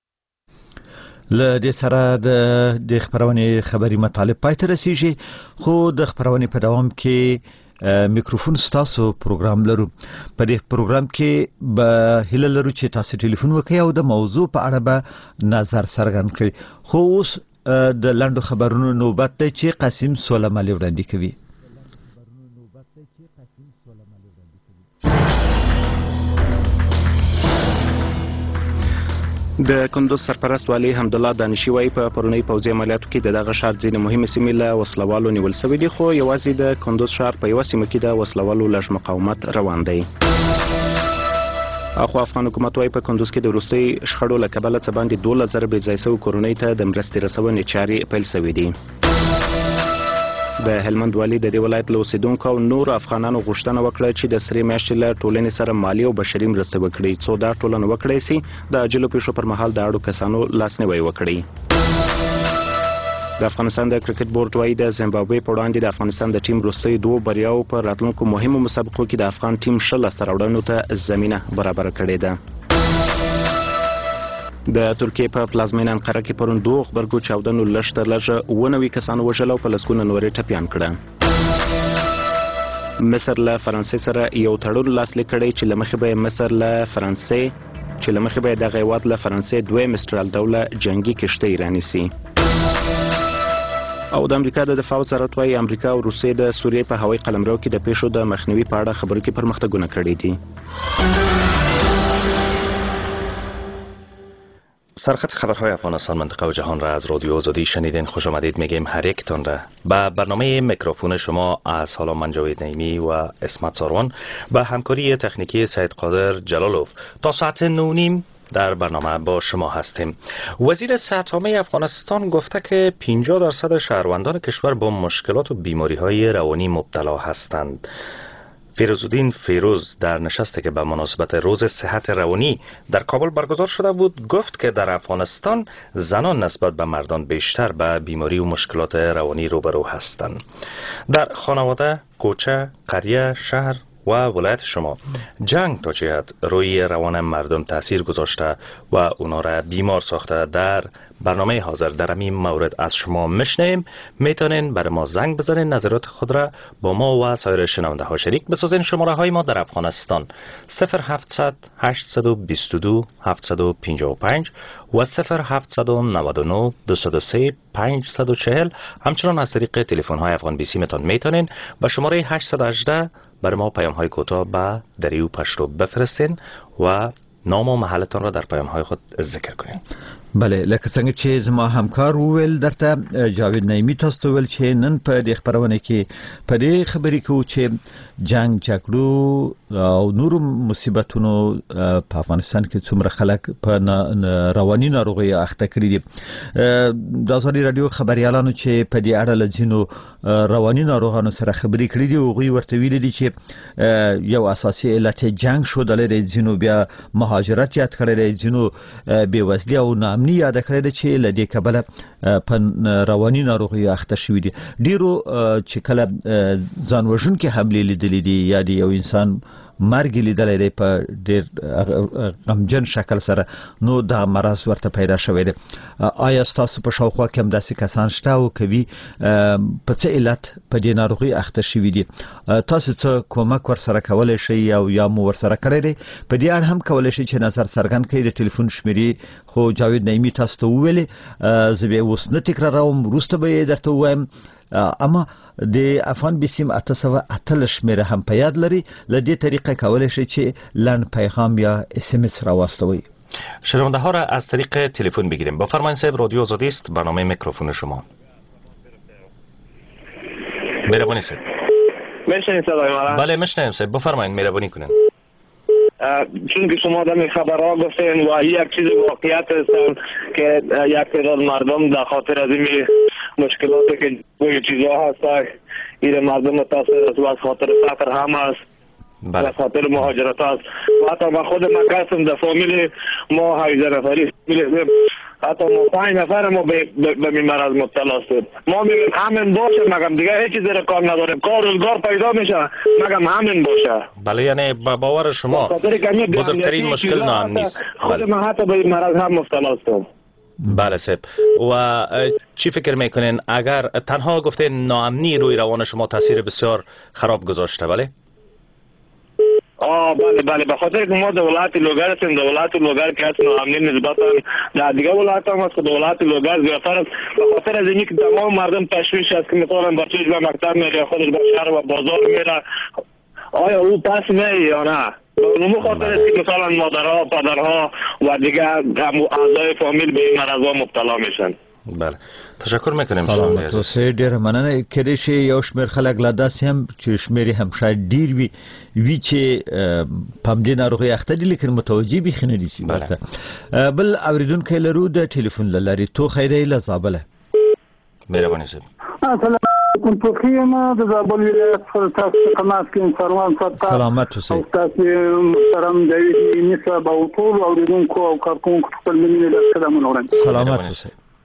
له دې سره د خبرونې خبري مطالب پای ته رسیږي، خو د خبرونې په دوام کې میکروفون ستاسو پروګرام لرو. په دې پروګرام کې به هیله لرو چې تاسو ټلیفون وکړئ او د موضوع په اړه به نظر څرګند کړئ. خو اوس د لنډو خبرونو نوبت دی چې قاسم سولمالي وړاندې کوي. د کندوز سرپرست والي حمدالله دانشي وایي په پرونی پوځي عملیاتو کې دغه ښار ځینې مهمې سیمې له وسلوالو نیول شوي دي، خو یوازې د کندوز ښار په یوه سیمه کې د وسلوالو لږ مقاومت روان دی. اخو افغان حکومت وایي په کندوز کې د وروستۍ شخړو له کبله څه باندې 12,000 بې ځای شوو کورنۍ ته د مرستې رسونې چارې پیل شوې دي. د هلمند والي د دې ولایت له اوسیدونکو او نورو افغانانو غوښتنه وکړه چې د سرې میاشتې له ټولنې سره مالي او بشري مرستې وکړي څو دا ټولنه وکړی سي د عاجلو پیښو پر مهال د اړو کسانو لاسنیوی وکړي. د افغانستان د کرکټ بورډ وایي د زیمبابوې په وړاندې د افغانستان د ټیم وروستۍ 2 بریاو په راتلونکو مهمو مسابقو کې د افغان ټیم ښه لاسته راوړنو ته زمینه برابره کړې ده. د ترکیې په پلازمینه انقره کې پرون 2 غبرګو چاودنو لږ تر لږه 90 کسان وژل او په لسګونه نورې ټپیان کړه. مصر له فرانسې سره یو تړون لاسلیک کړی چې له مخې به مصر له فرانسې دغه هیواد له فرانسې 2 مسترال ډوله جنگي کښتۍ رانیسي. او د امریکا د دفاع وزارت وایي امریکا او روسیې د سوریې په هوایي قلمرو کې د پیښو د مخنیوي په اړه خبرو کې پرمختګونه کړي دي. سرخط خبرهای افغانستان منطقه و جهان را از رادیو آزادی شنیدین. خوش آمدید میگیم هر یکتان را به برنامه میکروفون شما از حالا من جاوید نعیمی و اسمت ساروان به همکاری تکنیکی سید قادر جلالوف تا ساعت 9:30 در برنامه با شما هستیم. وزیر صحت عامه افغانستان گفته که 50% شهروندان کشور با مشکلات و بیماری‌های روانی مبتلا هستند. فیروزالدین فیروز در نشستی که به مناسبت روز صحت روانی در کابل برگزار شده بود گفت که در افغانستان زنان نسبت به مردان بیشتر به بیماری و مشکلات روانی روبرو هستند. در خانواده، کوچه، قریه، شهر و ولایت شما جنگ تا چه حد روی روان مردم تاثیر گذاشته و اونا را بیمار ساخته؟ در برنامه حاضر در این مورد از شما میشنویم. میتونین برای ما زنگ بزنین، نظرات خود را با ما و سایر شنونده ها شریک بسازین. شماره های ما در افغانستان 0700 822 755 و 0799 203 540. همچنان از طریق تلفن های افغان بیسی میتونین با شماره 818 برای ما پیام های کوتاه به دریو پشتو بفرستین و نام و محلتان را در پیام های خود ذکر کنین. بله، لکه څنګه چې زما همکار وویل درته جاوید نعیمي تاسو ته ویل چې نن په دې خبرونه کې په دې خبرې کوو چې جنگ جګړو او نورو مصیبتونو په افغانستان کې څومره خلک په رواني ناروغیو اخته کړي دي. د ازادي رادیو خبريالانو چې په دې اړه لږینو رواني ناروغانو سره خبرې کړې دي او غوي ورته ویل دي چې یو اساسي علت جنگ شو د لري ځینو بیا مهاجرت یاد کړی، ځینو بیوزلي او ناامني یاد کړی چې لدې کبله په رواني ناروغیو اخته شوي دي. ډیرو چې کله ځان وژونکي حملې لیدلې دي یا یو انسان مرګ لیدلی دی په ډیر غمجن شکل سره، نو دا مرض ورته پیدا شوی دی. آیا ستاسو په شاوخوا کې هم داسې کسان شته او کوي په څه علت په دې ناروغي اخته شوي دي؟ تاسو څه کومک ورسره کولی شئ او یا مو ورسره کړی دی؟ په دې اړه هم کولی شئ چې نظر څرګند کړئ. د ټلیفون شمیرې خو جاوید نعیمي تاسو ته وویلې، زه بیا اوس نه تکراروم، وروسته به یې درته ووایم. اما د افغان بیسیم 808 شمیره هم په یاد لري. له دې طریقه کولی شئ چې لنډ پیغام یا SMS را واستوئ. شنونده ها را از طریق تلفن بگیریم. بفرمایید صاحب، رادیو آزادی است، برنامه میکروفون شما. مهربانی صاحب. میشنید صدای ما؟ بله میشنویم صاحب، بفرمایید، مهربانی کنین. چون که شما در خبرها گفتین و یک چیز واقعیت است که یک تعداد مردم در خاطر از این مشکلاتی که گوی چیزها هست این مردم متاثر است و از خاطر فقر هم است و از خاطر مهاجرت است. و حتی با خود من قسم در فامیل ما 18 نفری، حتی ما 5 نفر ما به این مرض مبتلا هستیم. ما میگیم همین باشه، مگم دیگه هیچ چیزی را کار نداریم، کار روزگار پیدا میشه، مگم همین باشه. بله، یعنی با باور شما بزرگترین مشکل نام نیست. خود من حتی به این مرض هم مبتلا هستم. بله صاحب، و چی فکر میکنین اگر تنها گفتین ناامنی روی روان شما تاثیر بسیار خراب گذاشته؟ بله بله، به خاطر که ما دولت لوگر هستیم، دولت لوگر که هست ناامنی نسبتا در دیگه ولایت هم هست که دولت لوگر زیادتر است. به خاطر از اینکه تمام مردم تشویش است که مثلا بچه‌ش به مکتب میره، خودش به شهر و بازار میره، آیا او پس میره یا نه؟ به اون خاطر است که مثلا مادرها، پدرها و دیگه اعضای فامیل به این مرض مبتلا میشن. بله، تشکر میکنیم. سلامت اوسئ، ډیره مننه. کله چې یو شمېر خلک لا داسې هم چې شمېرې هم شاید ډیر وي چې په همدې ناروغۍ اخته دي لیکن متوجه بیخي نه دي چې ورته. بل اوریدونکی لرو د ټلیفون له لارې. تو خیری له زابله. مهرباني صاحب. السلام علیکم. توخیم د زابل ولایت تاسو قناعت کې سروان صاحب. سلامت اوسئ. تاسو محترم جاوید نصب او ټول اوریدونکو او کارکونکو خپل مننه سلامونه وړاندې. سلامت اوسئ.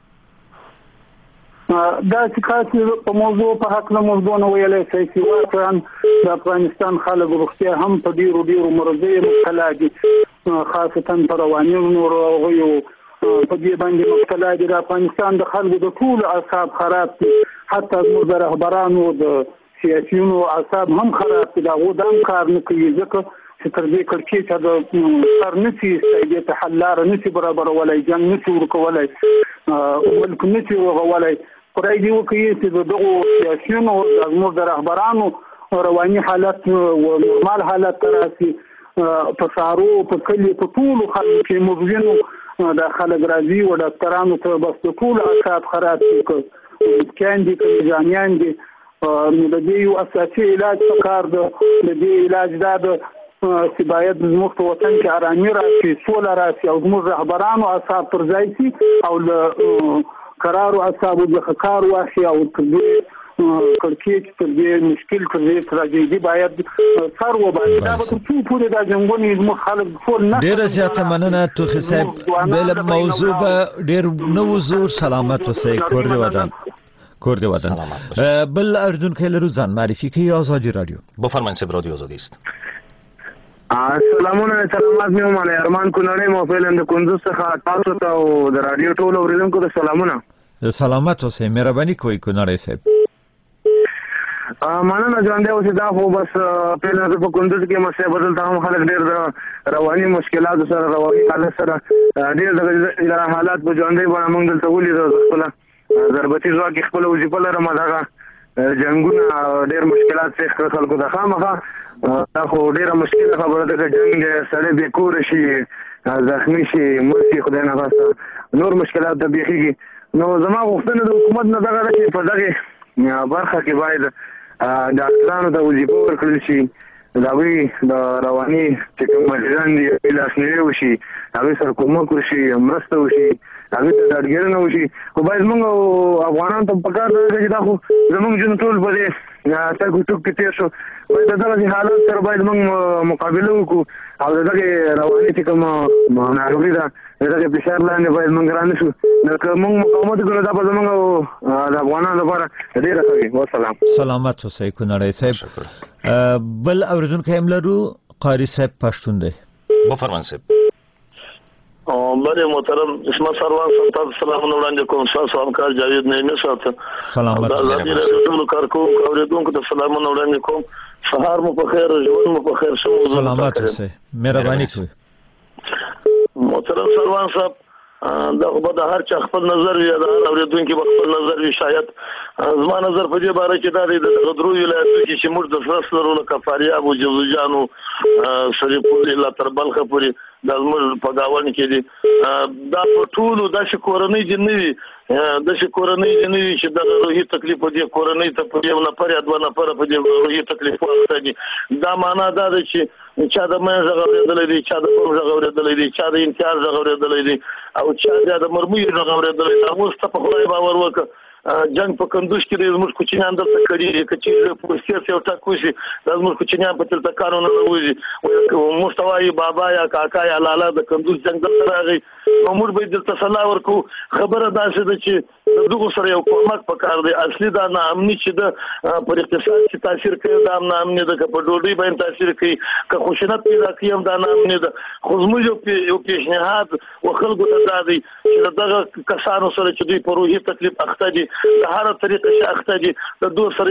دا چې تاسو په موضوع په حق له موضوع نه ویلې چې واقعا د افغانستان خلک روغتیا هم په ډیرو مرضیو مبتلا دي، خاصتا په رواني ناروغیو په دې باندې مبتلا دي. د افغانستان د خلکو د ټول اعصاب خراب دي، حتی د رهبرانو د سیاسيونو اعصاب هم خراب دي. دا غوډم کار نه کوي ځکه چې تر دې کړکې چې د سر نسی سیدې ته حلار نسی برابر ولای جنگ نسی ورکولای ملک نسی وغولای. خدای دې وکړي چې دغه سیاسيونو او زموږ د رهبرانو رواني حالت او نورمال حالت راسي. په سارو په کلی په ټول خلکو کې مبینو د خلک راځي او ډاکټرانو ته بس د ټول اعصاب خراب دي، کاندي ځانیان دي. نو د دې یو اساسي علاج پکار دی. د دې علاج دا د چې باید زموږ په وطن کې آرامي راشي، سوله راشي او زموږ رهبرانو اعصاب پر ځای شي او له قرارو اعصابو څخه کار واخلي او د کړکېچ تر دې مشکل تر دې تراژیدي باید سر وباسي دا به څو پورې دا جنګونه زموږ خلک ټول نه ډېره زیاته مننه توخي صاحب بل موضوع به ډېر نو زور سلامت اوسئ کور دی ودان بل اردوونکی لرو ځان معرفي کوي آزادی رادیو بفرمایید صاحب رادیو آزادی است سلامونه سلامات مې ومنه ارمان کونړی مو فعلا د کندوز څخه تاسو ته او د رادیو ټول اوریدونکو ته سلامونه سلامت اوسئ مهرباني کوئ کونړی صاحب مننه ژوندی اوسئ دا خو بس فعلا په کندوز کې مسئله بدلته هم خلک ډېر د رواني مشکلاتو سره رواني حالت سره ډېر د حالات په ژوندی باندې موږ دلته ولیدو خپله ضربتي ځواک خپل وظیفه لرم دغه جنگونه ډېر مشکلات څخه خلکو ته خامخا دا خو ډېره مشکله خبره ده چې جنګ سړی بې کوره شي زخمي شي مړ شي خدای نه خاصه نور مشکلات ته بیخیږي نو زما غوښتنه د حکومت نه دغه ده چې په دغې برخه کې باید ډاکټرانو ته وظیفه ورکړل شي د هغوی د رواني چې کوم مریضان دي هغوی لاسنیوی وشي هغوی سره کومک وشي مرسته وشي هغوی ته ډاډګیرنه وشي خو باید موږ افغانانو ته پکار ده چې دا خو زموږ ژوند ټول په دې تګ ټوک کې تېر شو باید د دغسې حالات سره باید موږ مقابله وکړو او د دغې رواني چې کومه ناروغي ده د دغې فشار لاندې باید موږ رانه شو نو که موږ مقاومت وکړو دا به زموږ د افغانانو لپاره ډېره ښه وي وسلام سلامت اوسئ کونړی صاحب بل اورېدونکی هم لرو قاري صاحب پښتون دی بفرمایئ صاحب بله محترم اسمت سروان صاحب سلامونه وړاندې کوم ستاسو همکار جاوید نعیمي صاحب ته سلامت د ازادي راډیو ټولو کارکوونکو اورېدونکو ته سلامونه وړاندې کوم سهار مو په خیر ژوند مو په خیر شه سلامت اوسئ مهرباني کوئ محترم سروان صاحب دا خو به د هر چا خپل نظر وي د هر اورېدونکي به خپل نظر وي شاید زما نظر په دې باره کې دا دی د دغه درو ولایتو کې چې موږ د سرس لرو لکه فاریاب او جوزجان او سرپول لا تر بلخه پورې دا زموږ په ګاونډ کې دي دا په ټولو داسې کورنۍ دي نه وي داسې کورنۍ دي نه وي چې دغه روحي تکلیف په دې کورنۍ ته په یو نفر یا دوه نفره په دې روحي تکلیف واخته دي دا معنا دا ده چې چا د منځ غږ اورېدلی دی چا د پم غږ اورېدلی دی چا د امتیاز غږ اورېدلی دی او چا بیا د مرمۍ غږ اورېدلی دی اوس ته په خدای باور وکړه جنگ په کندوز کې د زموږ کوچنیان دلته کړي که چې په سیاسي او ټاک وشي دا زموږ کوچنیان په تلته کارونه نه وځي مستوای بابا یا کاکا یا لالا د کندوز جنگ دلته راغی نو موږ به دلته صلاح ورکو خبره داسې ده چې دغه سره یو کومک پکار دی اصلي دا ناامني چې د پر اقتصاد چې تاثیر کوي دا ناامني ده که په ډوډۍ باندې تاثیر کوي که خشونت پیدا کوي هم دا ناامني ده خو زموږ یو پیشنهاد وخلکو ته دا دی چې دغه کسانو سره چې دوی په روحي تکلیف اخته دي د هر طریقه چې اخته دي د دوی سره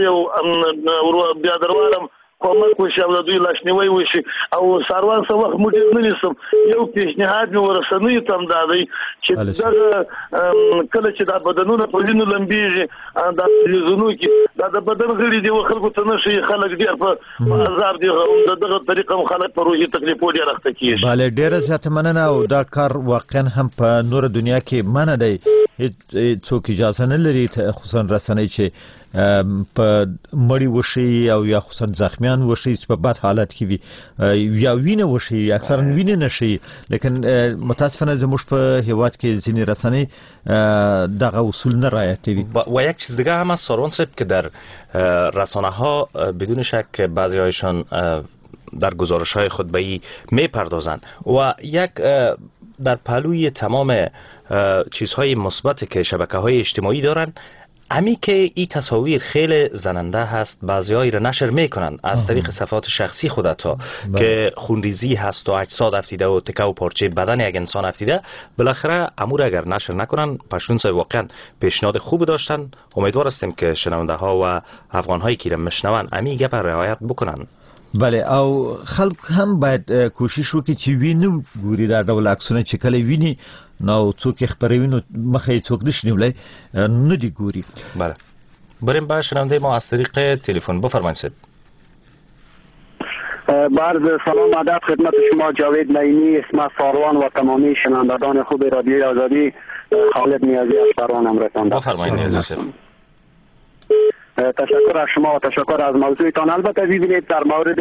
یو بیا دروارم کومک وشي او د دوی لاشنیوي وشي او ساروان څه وخت موږ نه نیسم یو پیشنهاد مې ورسنوي تم دا دی چې دغه کله چې دا بدنونه په وینو لمبېږي دا تلویزیونو کې دا د بدن غړي دی خلکو ته نشي خلک ډېر په عذاب دي دغه طریقه خلک په روحي تکلیف ډېر اخته کیږي بله ډېره زیاته مننه او دا کار واقعا هم په نور دنیا کې منع دی څوک اجازه نه لري خصوصا رسنۍ چې په مړی وشي او یا خصوصا زخمیان وشي چې په بد حالت کې وي یا وینه وشي اکثرا وینه نشي لیکن متاسفانه زموږ په هیواد کې ځینې رسنۍ دغه اصول نه رعایتوي و یک چیز دیگه هم از ساروان صاحب که در رسانه ها بدون شک بعضی هایشان در گزارش های خود به این میپردازند و یک در پهلوی تمام چیزهای مثبت که شبکه های اجتماعی دارند امی که این تصاویر خیلی زننده هست بعضیایی را نشر میکنند از طریق صفحات شخصی خودتا که خونریزی هست و اجساد افتیده و تکه و پارچه بدن یک انسان افتیده بالاخره امور اگر نشر نکنن پشتون صاحب واقعا پیشنهاد خوب داشتن امیدوار هستیم که شنونده ها و افغان هایی که میشنون امی گپ رعایت بکنن بله او خلک هم باید کوشش وکړي چې وینو ګوري دا ډول عکسونه چې کله ویني نو څوک خبروي نو مخه څوک نشي نیولای نه دی ګوري بله بریم با شنونده ما از طریق تلفن بفرمایید صاحب بعد سلام ادب خدمت شما جاوید نعیمی اسمت ساروان و تمامی شنوندگان خوب رادیوی آزادی خالد نیازی از پروانم رساندم بفرمایید نیازی صاحب تشکر از شما و تشکر از موضوعتان. البته ببینید در مورد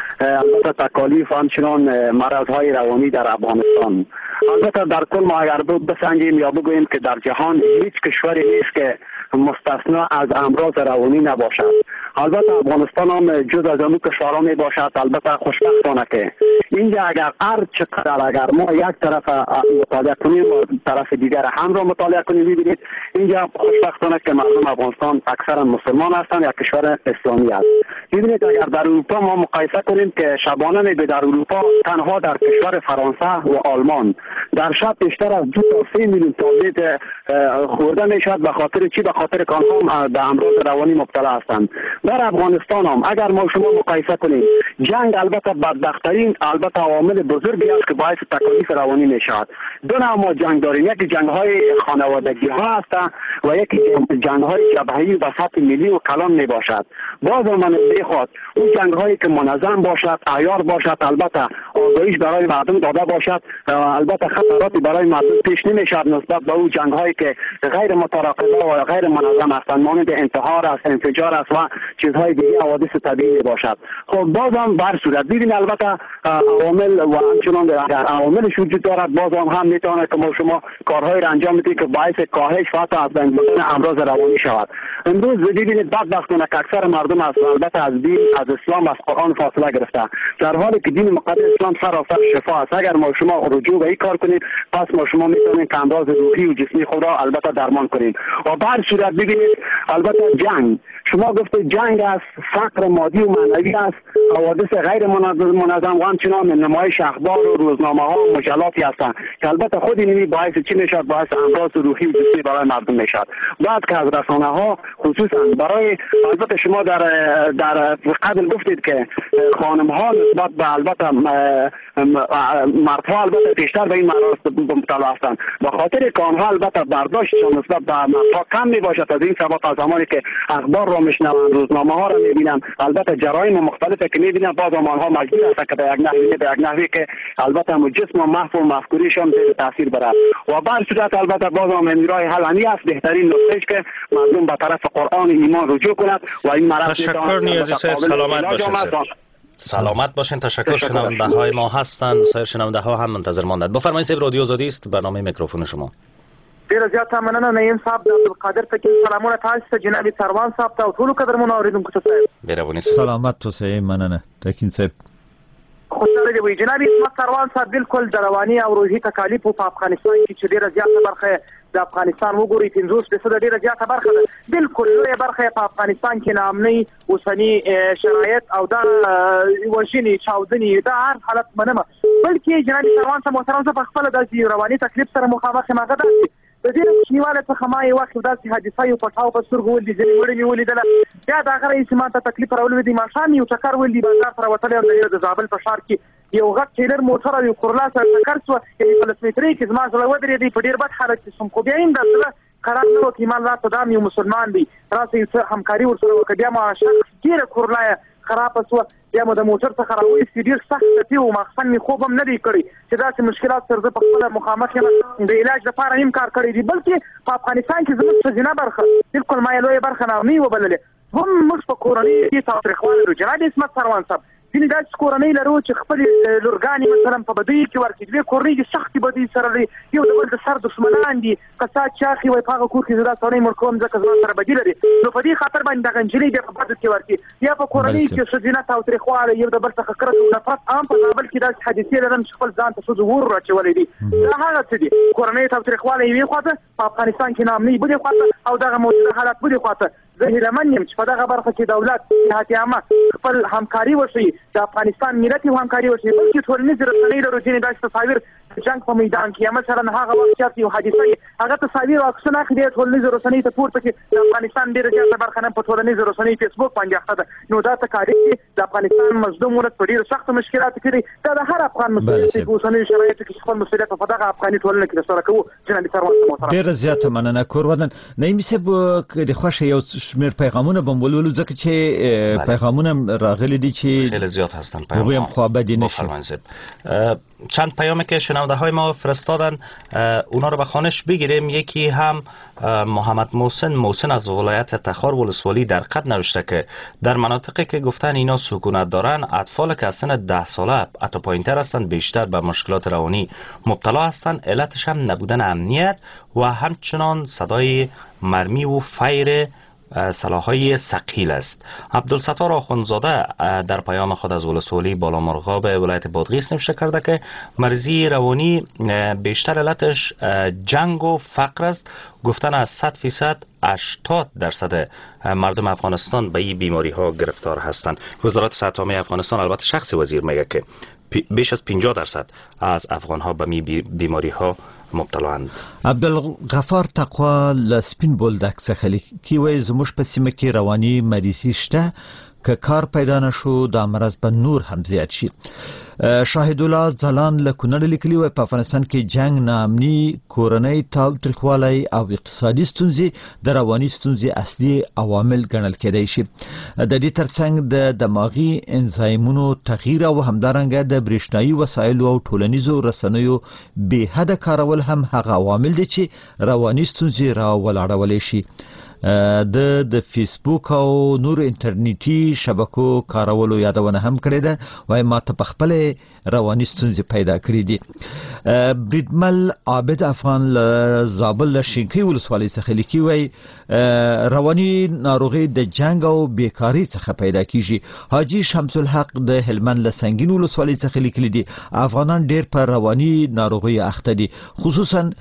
البته تکالیف همچنان مرضهای روانی در افغانستان، البته در کل ما اگر بسنجیم یا بگوییم که در جهان هیچ کشوری نیست که مستثنا از امراض روانی نباشد. البته افغانستان هم جز از اون کشورها می باشد. البته خوشبختانه که اینجا اگر هر چقدر اگر ما یک طرف مطالعه کنیم و طرف دیگر هم را مطالعه کنیم، ببینید اینجا خوشبختانه که مردم افغانستان اکثرا مسلمان هستند، یک کشور اسلامی است. ببینید اگر در اروپا ما مقایسه کنیم که شبانه می در اروپا تنها در کشور فرانسه و آلمان در شب بیشتر از 2 تا 3 میلیون تابلت خورده می شود. به خاطر چی؟ به خاطر که آنها به امراض روانی مبتلا هستند. در افغانستان هم اگر ما شما مقایسه کنیم، جنگ البته بدبخترین البته عامل بزرگی است که باعث تکالیف روانی می شود. دو نوع جنگ داریم، یکی جنگ های خانوادگی ها است و یکی جنگ های جبهه‌ای و سطح ملی و کلان می باشد. باز من بخواد اون جنگ هایی که منظم باشد، عیار باشد، البته آگاهیش برای مردم داده باشد، البته خطراتی برای مردم پیش نمی شود نسبت به اون جنگ هایی که غیر متراقبه و غیر منظم هستند، مانند انتحار است، انفجار است و چیزهای دیگه حوادث طبیعی باشد. خب باز هم بر صورت ببین البته عوامل و همچنان اگر عواملش وجود دارد، باز هم میتونه که ما شما کارهایی را انجام بدید که باعث کاهش حتی از بین بردن امراض روانی شود. امروز ببینید بدبختانه که اکثر مردم از البته از دین، از اسلام، از قرآن فاصله گرفته، در حالی که دین مقدس اسلام سراسر شفا است. اگر ما شما رجوع به این کار کنید، پس ما شما میتونید که امراض روحی و جسمی خود را البته درمان کنید. و بر صورت ببینید البته جنگ، شما گفتید جنگ است، فقر مادی و معنوی است، حوادث غیر منظم و همچنان نمایش اخبار و روزنامه ها و مجلاتی هستند که البته خود اینی باعث چی میشد؟ باعث امراض روحی و جسمی برای مردم میشد. بعد که از رسانه ها خصوصا برای البته شما در قبل گفتید که خانم ها نسبت به البته مردها البته بیشتر به این مرض مبتلا هستند، به خاطر که آنها البته برداشتشان نسبت به مردها کم می باشد. از این سبب تا زمانی که اخبار را میشنوند، روزنامه ها را میبینند، البته جرایم مختلفی که میبینند، باز آنها مجبور هستند که به یک نحوی که البته جسم و محو و مفکوریشان به تاثیر برد. و بر صورت البته باز هم راه حل همی است، بهترین نسخه که مردم به طرف قرآن ایمان رجوع کند و این مرض تشکر نیازی صاحب، سلامت باشید. سلامت باشین. تشکر. شنونده های ما هستند، سایر شنونده ها هم منتظر ماندند. بفرمایید صاحب، رادیو آزادی است، برنامه میکروفون شما. ډیره زیاته مننه نعیم صاحب، د عبدالقادر فقیر سلامونه تاسو ته، جناب سروان صاحب ته او ټولو قدرمنو اوریدونکو ته صاحب. مهرباني. سلامت اوسئ. مننه تکین صاحب. خوشاله دی جناب سروان صاحب، بالکل د رواني او روحي تکالیفو په افغانستان کې چې ډیره زیاته برخه د افغانستان وګوري 50% ډیره زیاته برخه ده، بالکل لویه برخه په افغانستان کې ناامنۍ، اوسني شرایط او د وژنې، چاودنې، د هر حالت منمه. بلکې جناب سروان صاحب محترم، زه په خپله داسې رواني تکلیف سره مخامخ یم. هغه داسې د دې کوچنیواله څخه ما یو وخت داسې حادثه یو پټاو په سترګو ولید، ځینې وړې مې ولیدله. بیا د هغه رئیس ما ته تکلیف راولوي دی، ماښام یو چکر ولید، بازار ته راوتلی یم د زابل په ښار کې یو غټ ټیلر موټر او یو کورلا سره ټکر شوه، یعنې په لس مترۍ کې زما زړه ودرېدی، په ډېر بد حالت کې شوم. خو بیا هم د زړه قرار نه و که ایمان راته دا یو مسلمان دی، راسه یو څه همکاري ورسره وکړه. بیا ما شخص ډېره کورلا یې خرابه شوه، بیا مو د موټر څخه راوایستې، ډېر سخت ټپي و، ماخستن مې خوب هم نه دی کړی چې داسې مشکلات سره زه په خپله مخامخ یم. د علاج لپاره نیم کار کړی دی، بلکې په افغانستان کې زموږ ښځینه برخه بالکل ما یې لویه برخه ناامنۍ وبللې. هم موږ په کورنۍ کې تاوتریخوالی لرو جناب عصمت سروان صاحب. ځینې داسې کورنۍ لرو چې خپلې لورګانې مثلا په بدیو کې ورکړي، دوی کورنۍ کې سختې بدۍ سره لري، یو د بل د سر دښمنان دي، قصاد چاخي وایي په هغه کور کې زه دا سړی مړ کوم ځکه زما سره بدي لري. نو په دې خاطر باندې دغه نجلۍ بیا په بدو کې ورکړي، یا په کورنۍ کې ښځینه تاوتریخوالی، یو د بل څخه کرکه او نفرت. عام په زابل کې داسې حادثې لرم چې خپل ځان ته ښځو ور اچولی دي. دا هغه څه دي، کورنۍ تاوتریخوالی یوې خواته، په افغانستان کې ناامنۍ بلې خواته، او دغه موجوده حالات بلې خواته. زه هیله من یم چې په دغه برخه کې دولت، جهات عامه خپل همکاري وښیي، د افغانستان ملت یې همکاري وښیي، بلکې ټولنیزې رسنۍ لرو ځینې داسې تصاویر جنگ په میدان کې، یا مثلا هغه وخت چې یو حادثه یې هغه تصاویر او عکسونه اخلي، ټولنیزې رسنۍ ته پورته کړي. د افغانستان ډېره زیاته برخه نن په ټولنیزو رسنۍ فیسبوک باندې اخته ده. نو دا تکالیف د افغانستان مظلوم ولس په ډېرو سختو مشکلاتو کې دی. دا د هر افغان مسؤلیت دی، اوسنیو شرایطو کې خپل مسؤلیت په دغه افغاني ټولنه کې ترسره کوو. جناب سروان صاحب ډېره زیاته مننه. کورودن نعیم صاحب د خوښه یو شمېر پیغامونه به ولولو، ځکه چې پیغامونه راغلي دي چې خیلی زیاد هستن. پیغام خوابدی نشه. چند پیامی که شنونده های ما فرستادن اونا رو به خوانش بگیریم. یکی هم محمد محسن از ولایت تخار ولسوالی در قد نوشته که در مناطقی که گفتن اینا سکونت دارن، اطفال که از سن 10 ساله حتی پایینتر هستند بیشتر به مشکلات روانی مبتلا هستند. علتش هم نبودن امنیت و همچنان صدای مرمی و فیر سلاح‌های ثقیل است. عبدالستار آخوندزاده در پیام خود از ولسوالی بالامرغاب ولایت بادغیس نوشته کرده که مریضی روانی بیشتر علتش جنگ و فقر است. گفتن از 100% 80% مردم افغانستان به این بیماری ها گرفتار هستند. وزارت صحت عامه افغانستان البته شخص وزیر میگه که بیش از 50% از افغان ها به می بیماری ها مبتلااند. عبدالغفار تقوا لسپین بولدک څخه لیکي وایي زموږ په سیمه کې رواني مریضي شته، که کار پیدا نشو دا مرض به نور هم زیات شي. شاهد الله ځلان له کونړ لیکلي وایي په افغانستان کې جنگ، ناامني، کورنۍ تاوتریخوالی او اقتصادي ستونزې د رواني ستونزې اصلي عوامل ګڼل کېدای شي. د دې ترڅنګ د دماغي انزایمونو تغییر او همدارنګه د برېښنایي وسایلو او ټولنیزو رسنیو بې حده کارول هم هغه عوامل دي چې رواني ستونزې را ولاړولی شي. د فیسبوک او نور انټرنیټي شبکو کارولو یادونه هم کړې ده. وایي ما ته په خپل رواني ستونزې پیدا کړې دي. بریدمل عابد افغان له زابل له شینکۍ ولسوالۍ څخه لیکي وایي رواني ناروغي د جنگ او بیکاري څخه پیدا کیږي. حاجی شمس الحق د هلمند له سنگین ولسوالۍ څخه لیکلي دي افغانان ډیر په رواني ناروغي اخته دي، خصوصا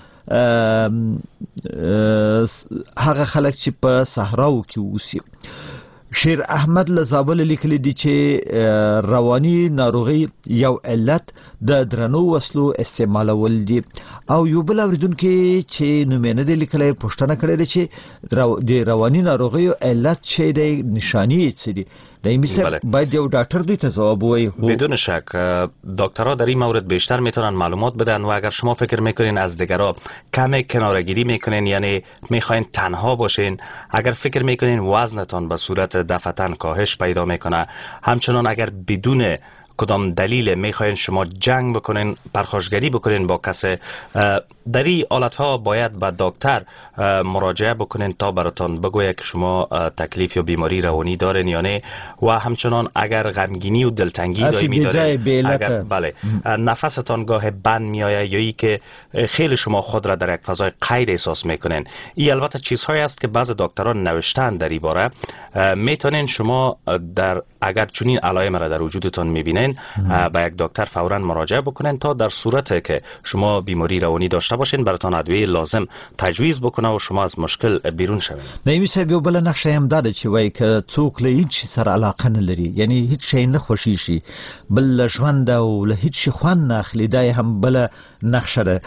هغه خلک چې په صحراو کې اوسي. شیر احمد له زابل لیکلي دي چې رواني ناروغي یو علت د درنو وسلو استعمالول دي. او یو بل اوریدونکو چې نومینه د لیکلي پوښتنه کړې ده چې د رواني ناروغي علت څه دی، نشانی څه دي. بله. باید یو دکتر دوی ته جواب وایي. بدون شک دکترها در این مورد بیشتر میتونن معلومات بدن و اگر شما فکر میکنین از دیگرها کم کنارگیری میکنین، یعنی میخواین تنها باشین، اگر فکر میکنین وزنتان به صورت دفعتاً کاهش پیدا میکنه، همچنان اگر بدون کدام دلیل میخواین شما جنگ بکنین، پرخاشگری بکنین با کسی، در این حالتها باید به دکتر مراجعه بکنین تا براتان بگوید که شما تکلیف یا بیماری روانی دارین یا نه. و همچنان اگر غمگینی و دلتنگی دائمی دارین، اگر بله نفستان گاه بند میآید یا ای که خیلی شما خود را در یک فضای قید احساس میکنین، این البته چیزهایی است که بعض دکتران نوشتن در این باره. میتونین شما در اگر چنین علائم را در وجودتان میبینین با یک دکتر فورا مراجعه بکنین تا در صورتی که شما بیماری روانی داشته باشین براتان ادویه لازم تجویز بکنه و شما از مشکل بیرون شوین. نایمی صاحب یو بل نقشه هم داده چې وایي که څوک له هیڅ سره علاقه نه لري، یعنی هیڅ شی نه خوښي شي، بل له ژوند او له هیڅ شي خوند نه اخلي، دا هم بل نقشه ده.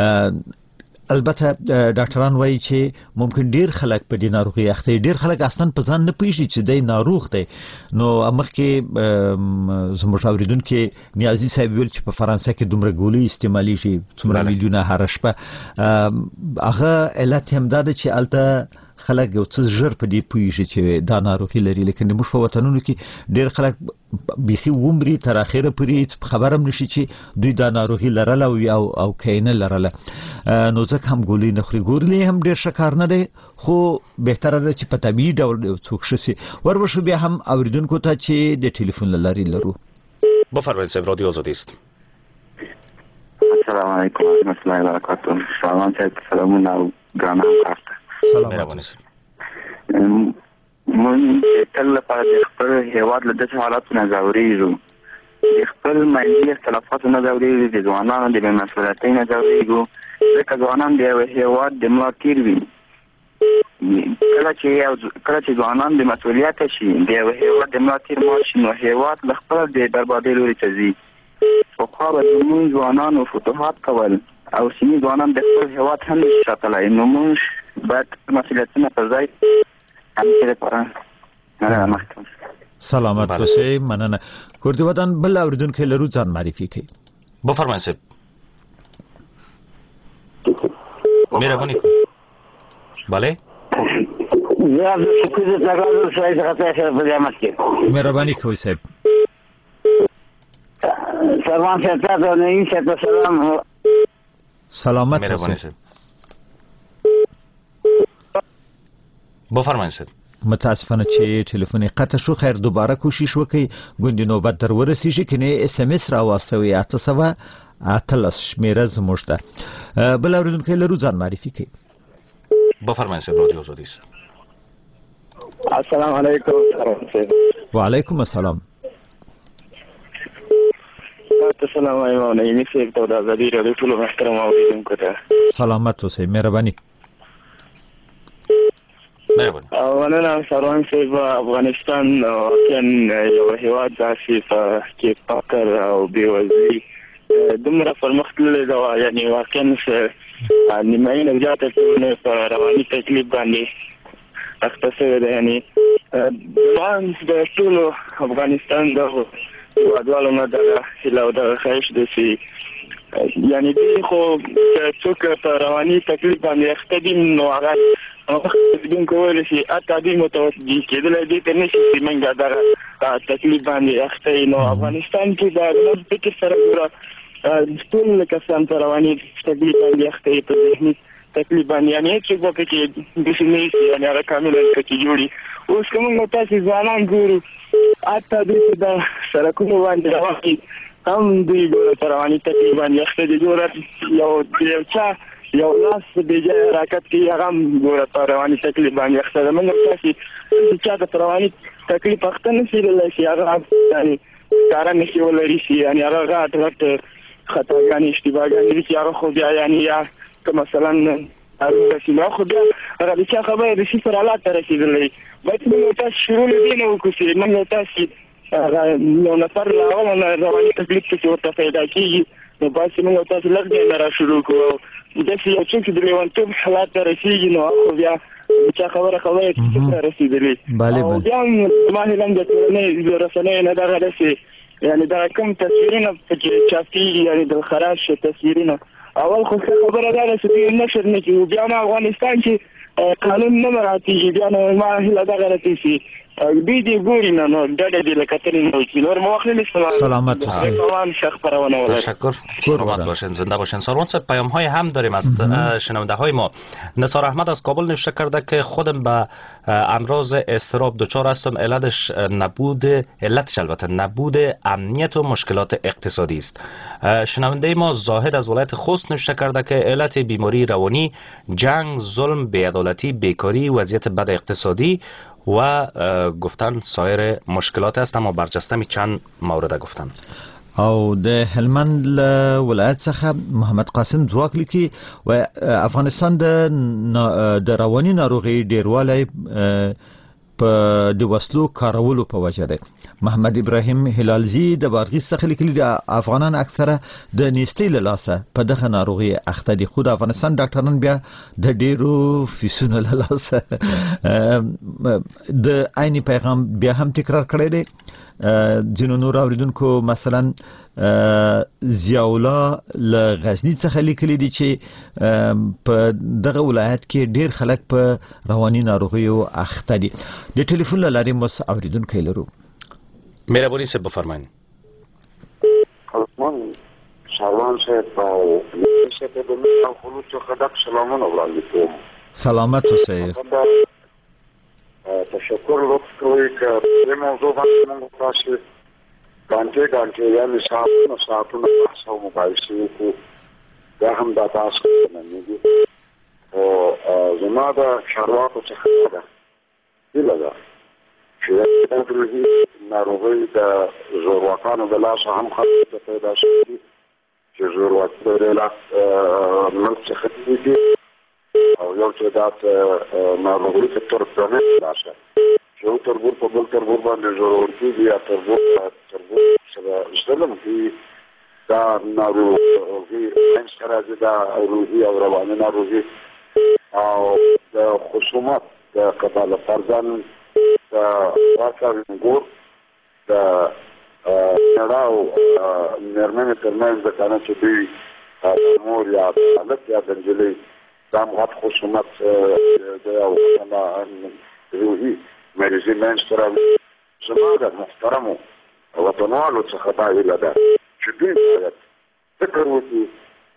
البته ډاکټران وایي چې ممکن ډیر خلک په دې ناروغي اخته، ډیر خلک اصلا په ځان نه پوهیږي چې دی ناروغ دی. نو مخکې زموږ اوریدونکي نیازي صاحب ویل چې په فرانسه کې دومره ګولۍ استعمالیږي، څومره میلیونه هره شپه. هغه علت هم دا ده چې هلته خلک یو څه ژر په دې پوهیږي چې دا ناروغي لري، لیکن موږ په وطنونو کې ډیر خلک بیخي عمرې تر اخره پورې خبر هم نشي چې دوی دا ناروغي لرله او که نه لرله. نو ځکه هم ګولۍ نه خوري. ګولۍ هم ډیر ښه کار نه دی، خو بهتره ده چې په طبیعي ډول څوک ښه سي. وربشو بیا هم اوریدونکو ته چې د ټلیفون له لارې لرو. بفرمایید صاحب، رادیو آزادی است. السلام علیکم و رحمت الله و برکاته. سلام صاحب، سلامونه او ګرانه کارته. مهرباني. من تل لپاره د خپل هیواد له داسې حالاتو نه ځورېږو، د خپل منځي اختلافاتو نه ځورېږو، د ځوانانو د بې مسؤلیتۍ نه ځورېږو، ځکه ځوانان د یو هیواد د ملا تیر وي. کله چې ځوانان د مسؤلیته شي، د یو هیواد د ملا تیر مات شي، نو هیواد له خپله د بربادۍ لوري ته ځي. پخوا به زموږ ځوانانو فتوحات کول او سیمې ځوانان د خپل هیواد هم نشي ساتلی. نو موږ باید مسؤلیتونه پر ځای همدې لپاره مخکې. سلامت اوسئ، مننه. کردی وطن بل اوریدونکی لرو، ځان معرفي کړئ. بفرمایید صاحب. مهرباني. بله. زه د سکوت تګاو سوي څخه تاسو په جامه کې. مهرباني کوئ صاحب. سروان صاحب ته نه یې څه سلام سلامت مهربانی اوسئ. بفرمایید سید. متاسفانه چې ټلیفون قطع شو. خیر دوباره کوشش وکړئ ګوندې نوبت در ورسیږي کنه اس ام اس را واستوي 813 شمیره زموږ ده. بل اوریدونکو لرو ځان معرفي کړئ. بفرمایید سید. رادیو آزادی. السلام علیکم. وعلیکم السلام. السلام علیکم. نعیمی صاحب ته د آزادي رادیو ټول محترم اوریدونکو ته سلامت اوسئ. مهرباني. اولا سروان صاحب افغانستان واقعا یو هیواد داسې کې فقر او بېوزلي دومره پرمختللی ده، یعنی واقعا نیمایي نه زیاته ټولنه په رواني تکلیف باندې اخته شوې ده. یعنی د ټولو افغانستان دغو هېوادوالو نه دغه هیله او دغه خواهش ده چې یعنی دوی خو څوک په رواني تکلیف باندې اخته دي نو هغه دین کولی شي اته دې متوجه کېدلی دې ته نه شي چې موږ دغه تکلیف باندې اخته یو. نو افغانستان کې د فکر سره ګوره ټول کسان په رواني تکلیف باندې اخته یې په ذهني تکلیف باندې، یعنې هېڅوک به پکې داسې نه شي یعنې هغه کاملا پکې جوړي. اوس که موږ تاسې ځوانان ګورو اته دوی چې د سړکونو باندې روان دي هم دوی ګوره په رواني تکلیف باندې اخته دي. ګوره یو چا یو لاس بې ځایه حرکت کوي هغه هم ګوره په رواني تکلیف باندې اخته ده. موږ تاسې چا ته په رواني تکلیف اخته نه شي لیدلی چې هغه یعنې ښکاره نه شي ولري چې یعنې هغه غټ غټ خطاګانې اشتباهګانې دي چې هغه خو بیا یعنې یا که مثلا هغه رسېدلی خو بیا هغه د چا خبره د صفر حالات ته رسېدلی. باید موږ تاسې شروع له دې نه وکړو چې موږ تاسې یو نفر له اوله نه رواني تکلیف پکې ورته پیدا کېږي نو باید چې موږ تاسې لږ ځای نه را شروع کړو. داسې یو څوک چې د لیونتوب حالات ته رسېږي نو هغه خو بیا د چا خبره ته رسېدلې. او بیا هم زما هیله هم د ټولنۍ د رسنیو نه دغه داسې یعنې دغه کوم تصویرونه پکې چاپ کېږي یعنې د خراج تصویرونه اول خو ښه خبره دا ده چې دوی نشر نه کوي. بیا نو افغانستان چې قانون نه مراعاتېږي بیا نو زما هیله دغه راته چې دوی دې ګوري نه نو ډډه دې له کتنې نه وکړي. نور مو واخلې سلامت تشکر. سلامت باشین. زنده باشین. سروان صاحب پیام های هم داریم از شنونده های ما. نثار احمد از کابل نوشته کرده که خودم به امراض اضطراب دچار هستم. علتش البته نبود امنیت و مشکلات اقتصادی است. شنونده ما زاهد از ولایت خوست نوشته کرده که علت بیماری روانی جنگ، ظلم، بی‌عدالتی، بیکاری، وضعیت بد اقتصادی و گفتن سایر مشکلات است، اما برجسته می چند مورد گفتن. او د هلمند ولایت څخه محمد قاسم ځواک لیکي و افغانستان د رواني ناروغي ډیروالی په د وسلو کارولو په وجه ده. محمد ابراهیم هلالزی د بادغیس څخه لیکلي د افغانان اکثره د نیستۍ له لاسه په دغه ناروغي اخته دي، خو د افغانستان ډاکټران بیا د ډیرو فیسونو له لاسه د عیني پیغام بیا هم تکرار کړی دی. ځینو نور اوریدونکو مثلا ضیاءالله له غزني څخه لیکلي دي چې په دغه ولایت کې ډیر خلک په رواني ناروغیو اخته دي. د ټلیفون له لارې مو اوریدونکو لرو. مهرباني صاحب بفرمایئ. سلام صاحب او صاحب د مې خلوص څخه د سلامونه وړاندې کوم. سلامت اوسئ. تشکر وکړئ چې د موضوع باندې موږ تاسو باندې یعنی ساعتونه تاسو مباحثه وکړو. دا هم د تاسو نه دی او زما د شروعاتو څخه ده دلته چې د روحي ناروغي د زورواکانو د لاسه هم خطر پیدا شي چې زورواک د لاس ملک څخه دي او یو چې دا ناروغي په تور باندې لاسه چې یو تربور په بل تربور باندې زورور کیږي یا تربور سره ظلم کوي. دا ناروغي انسان دا روحي او رواني ناروغي او د خصومت د قباله فرزان د واکرنګور د نړاو نرمنه ترمنځ د کانه چې دوی مور یا حالت یا دنجلي دا مغط خصومت د یو روحي مریضي منځ ته راوړي. زما د محترمو وطنوالو څخه دا هیله ده چې دوی باید فکر وکړي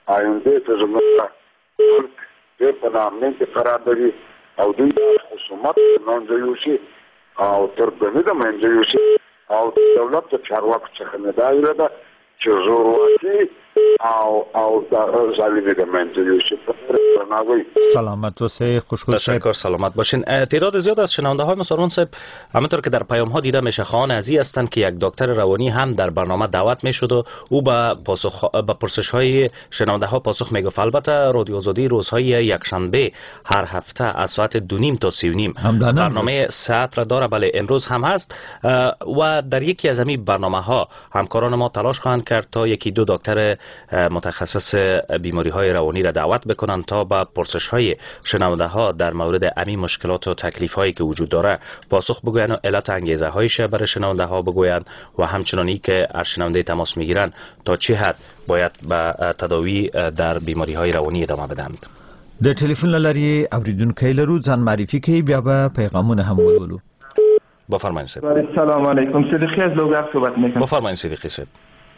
آینده ته زموږ ملک ډېر په ناامنۍ کې قرار لري او دوی خصومت منځ یوسي او تربیه د منځ یوسي او دولت د چارواکو څخه نه دا اراده چې زور واچي او ظالمی د منځ یوسي سلامت اوسه خوشگل تشکر سلامت باشین. تعداد زیاد از شنونده های مسارون صاحب همونطور که در پیام ها دیده میشه خواهان ازی هستند که یک دکتر روانی هم در برنامه دعوت میشد و او به پرسش های شنونده ها پاسخ میگفت. البته رادیو آزادی روزهای یکشنبه هر هفته از ساعت 2:30 تا 3:30 برنامه ساعت را داره. بله امروز هم هست و در یکی از همین برنامه ها همکاران ما تلاش خواهند کرد تا یکی دو دکتر متخصص بیماری های روانی را دعوت بکنند تا با پرسش های شنونده ها در مورد امی مشکلات و تکلیف هایی که وجود داره پاسخ بگویند و علت انگیزه هایش برای شنونده ها بگویند و همچنانی که هر شنونده تماس میگیرند تا چه حد باید به تداوی در بیماری های روانی ادامه بدند. د ټلیفون لاري اوریدونکو لرو ځان معرفي کوي بیا به پیغامونه هم ولولو. بفرمایید صاحب. سلام علیکم. صدیقی از لوگر صحبت میکنم. بفرمایید صدیقی صاحب.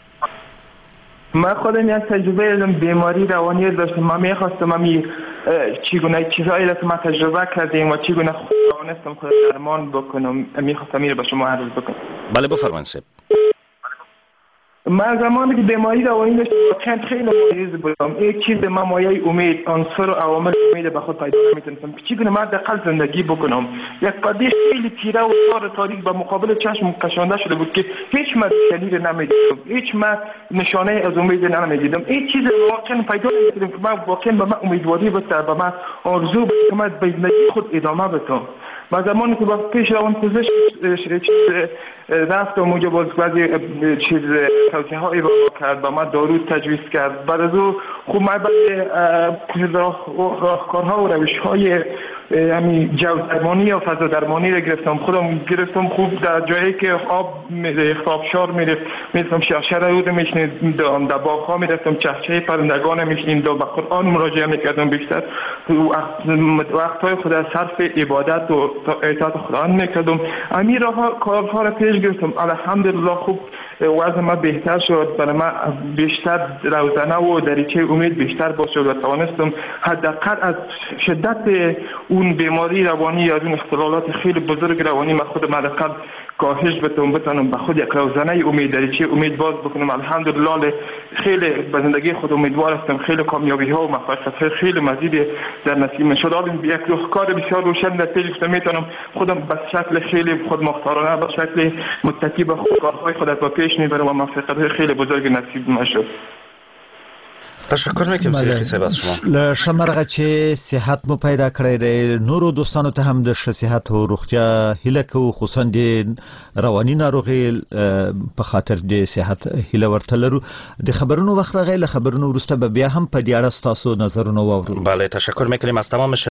من خودم یک تجربه بیماری روانی داشتم. من میخواستم چگونه چیزایی را که من تجربه کردیم و چگونه توانستم خود درمان بکنم میخواستم این را به شما عرض بکنم. بله بفرمایید صاحب. من زمانی که بیماری روانی داشتم واقعا خیلی مریض بودم. یک چیز من مایه امید عنصر و عوامل امید به خود پیدا نمیتونستم که چگونه من دقیق زندگی بکنم. یک پدیده خیلی تیره و تار تاریک به مقابل چشم کشانده شده بود که هیچ مدرسه را نمیدیدم، هیچ نشانه از امید نمیدیدم. این چیز واقعا پیدا نمیتونم که من واقعا به من امیدواری بده، به من آرزو بده که من به زندگی خود ادامه بدم. و زمانی که وقت پیش روان پزشک رفتم اونجا باز بعضی چیز توصیه هایی را کرد و من دارو تجویز کرد. بعد از او خوب من بعضی راهکارها و روش های همین جو درمانی و فضا درمانی را خودم گرفتم. خوب در جایی که آب میریخت، آبشار میرفتم، شرشره رو میشنیدم، در باغ ها میرفتم، چهچه پرندگان میشنیدم، به قرآن مراجعه میکردم. بیشتر وقتهای خود از صرف عبادت و اطاعت خداوند میکردم. همین کارها را پیش گرفتم. الحمدلله خوب وضع ما بهتر شد. برای من بیشتر روزانه و دریچه امید بیشتر باز شد و توانستم حداقل از شدت اون بیماری روانی یا اون اختلالات خیلی بزرگ روانی من خودم حداقل کاهش بتونم به خود یک روزانه امید دریچه امید باز بکنم. الحمدلله خیلی به زندگی خود امیدوار هستم. خیلی کامیابی ها و موفقیت خیلی مزید در نصیب شد. یک راهکار بسیار روشن در پیش میتونم خودم به شکل خیلی خود مختارانه به شکل متکی به کارهای خود با پیش میبرم و موفقیت خیلی بزرگ نصیب میشد. تشکر میکنم صدیقی صاحب از شما. له شمرغه چې صحت مو پیدا کړی دی نورو دوستانو ته هم د صحت او روغتیا هیله کوو، خصوصا د رواني ناروغي په خاطر د صحت هیله ورته لرو. د خبرونو وخت راغی، له خبرونو وروسته به بیا هم په دې اړه ستاسو نظرونه واورو. بله تشکر میکنیم از تمام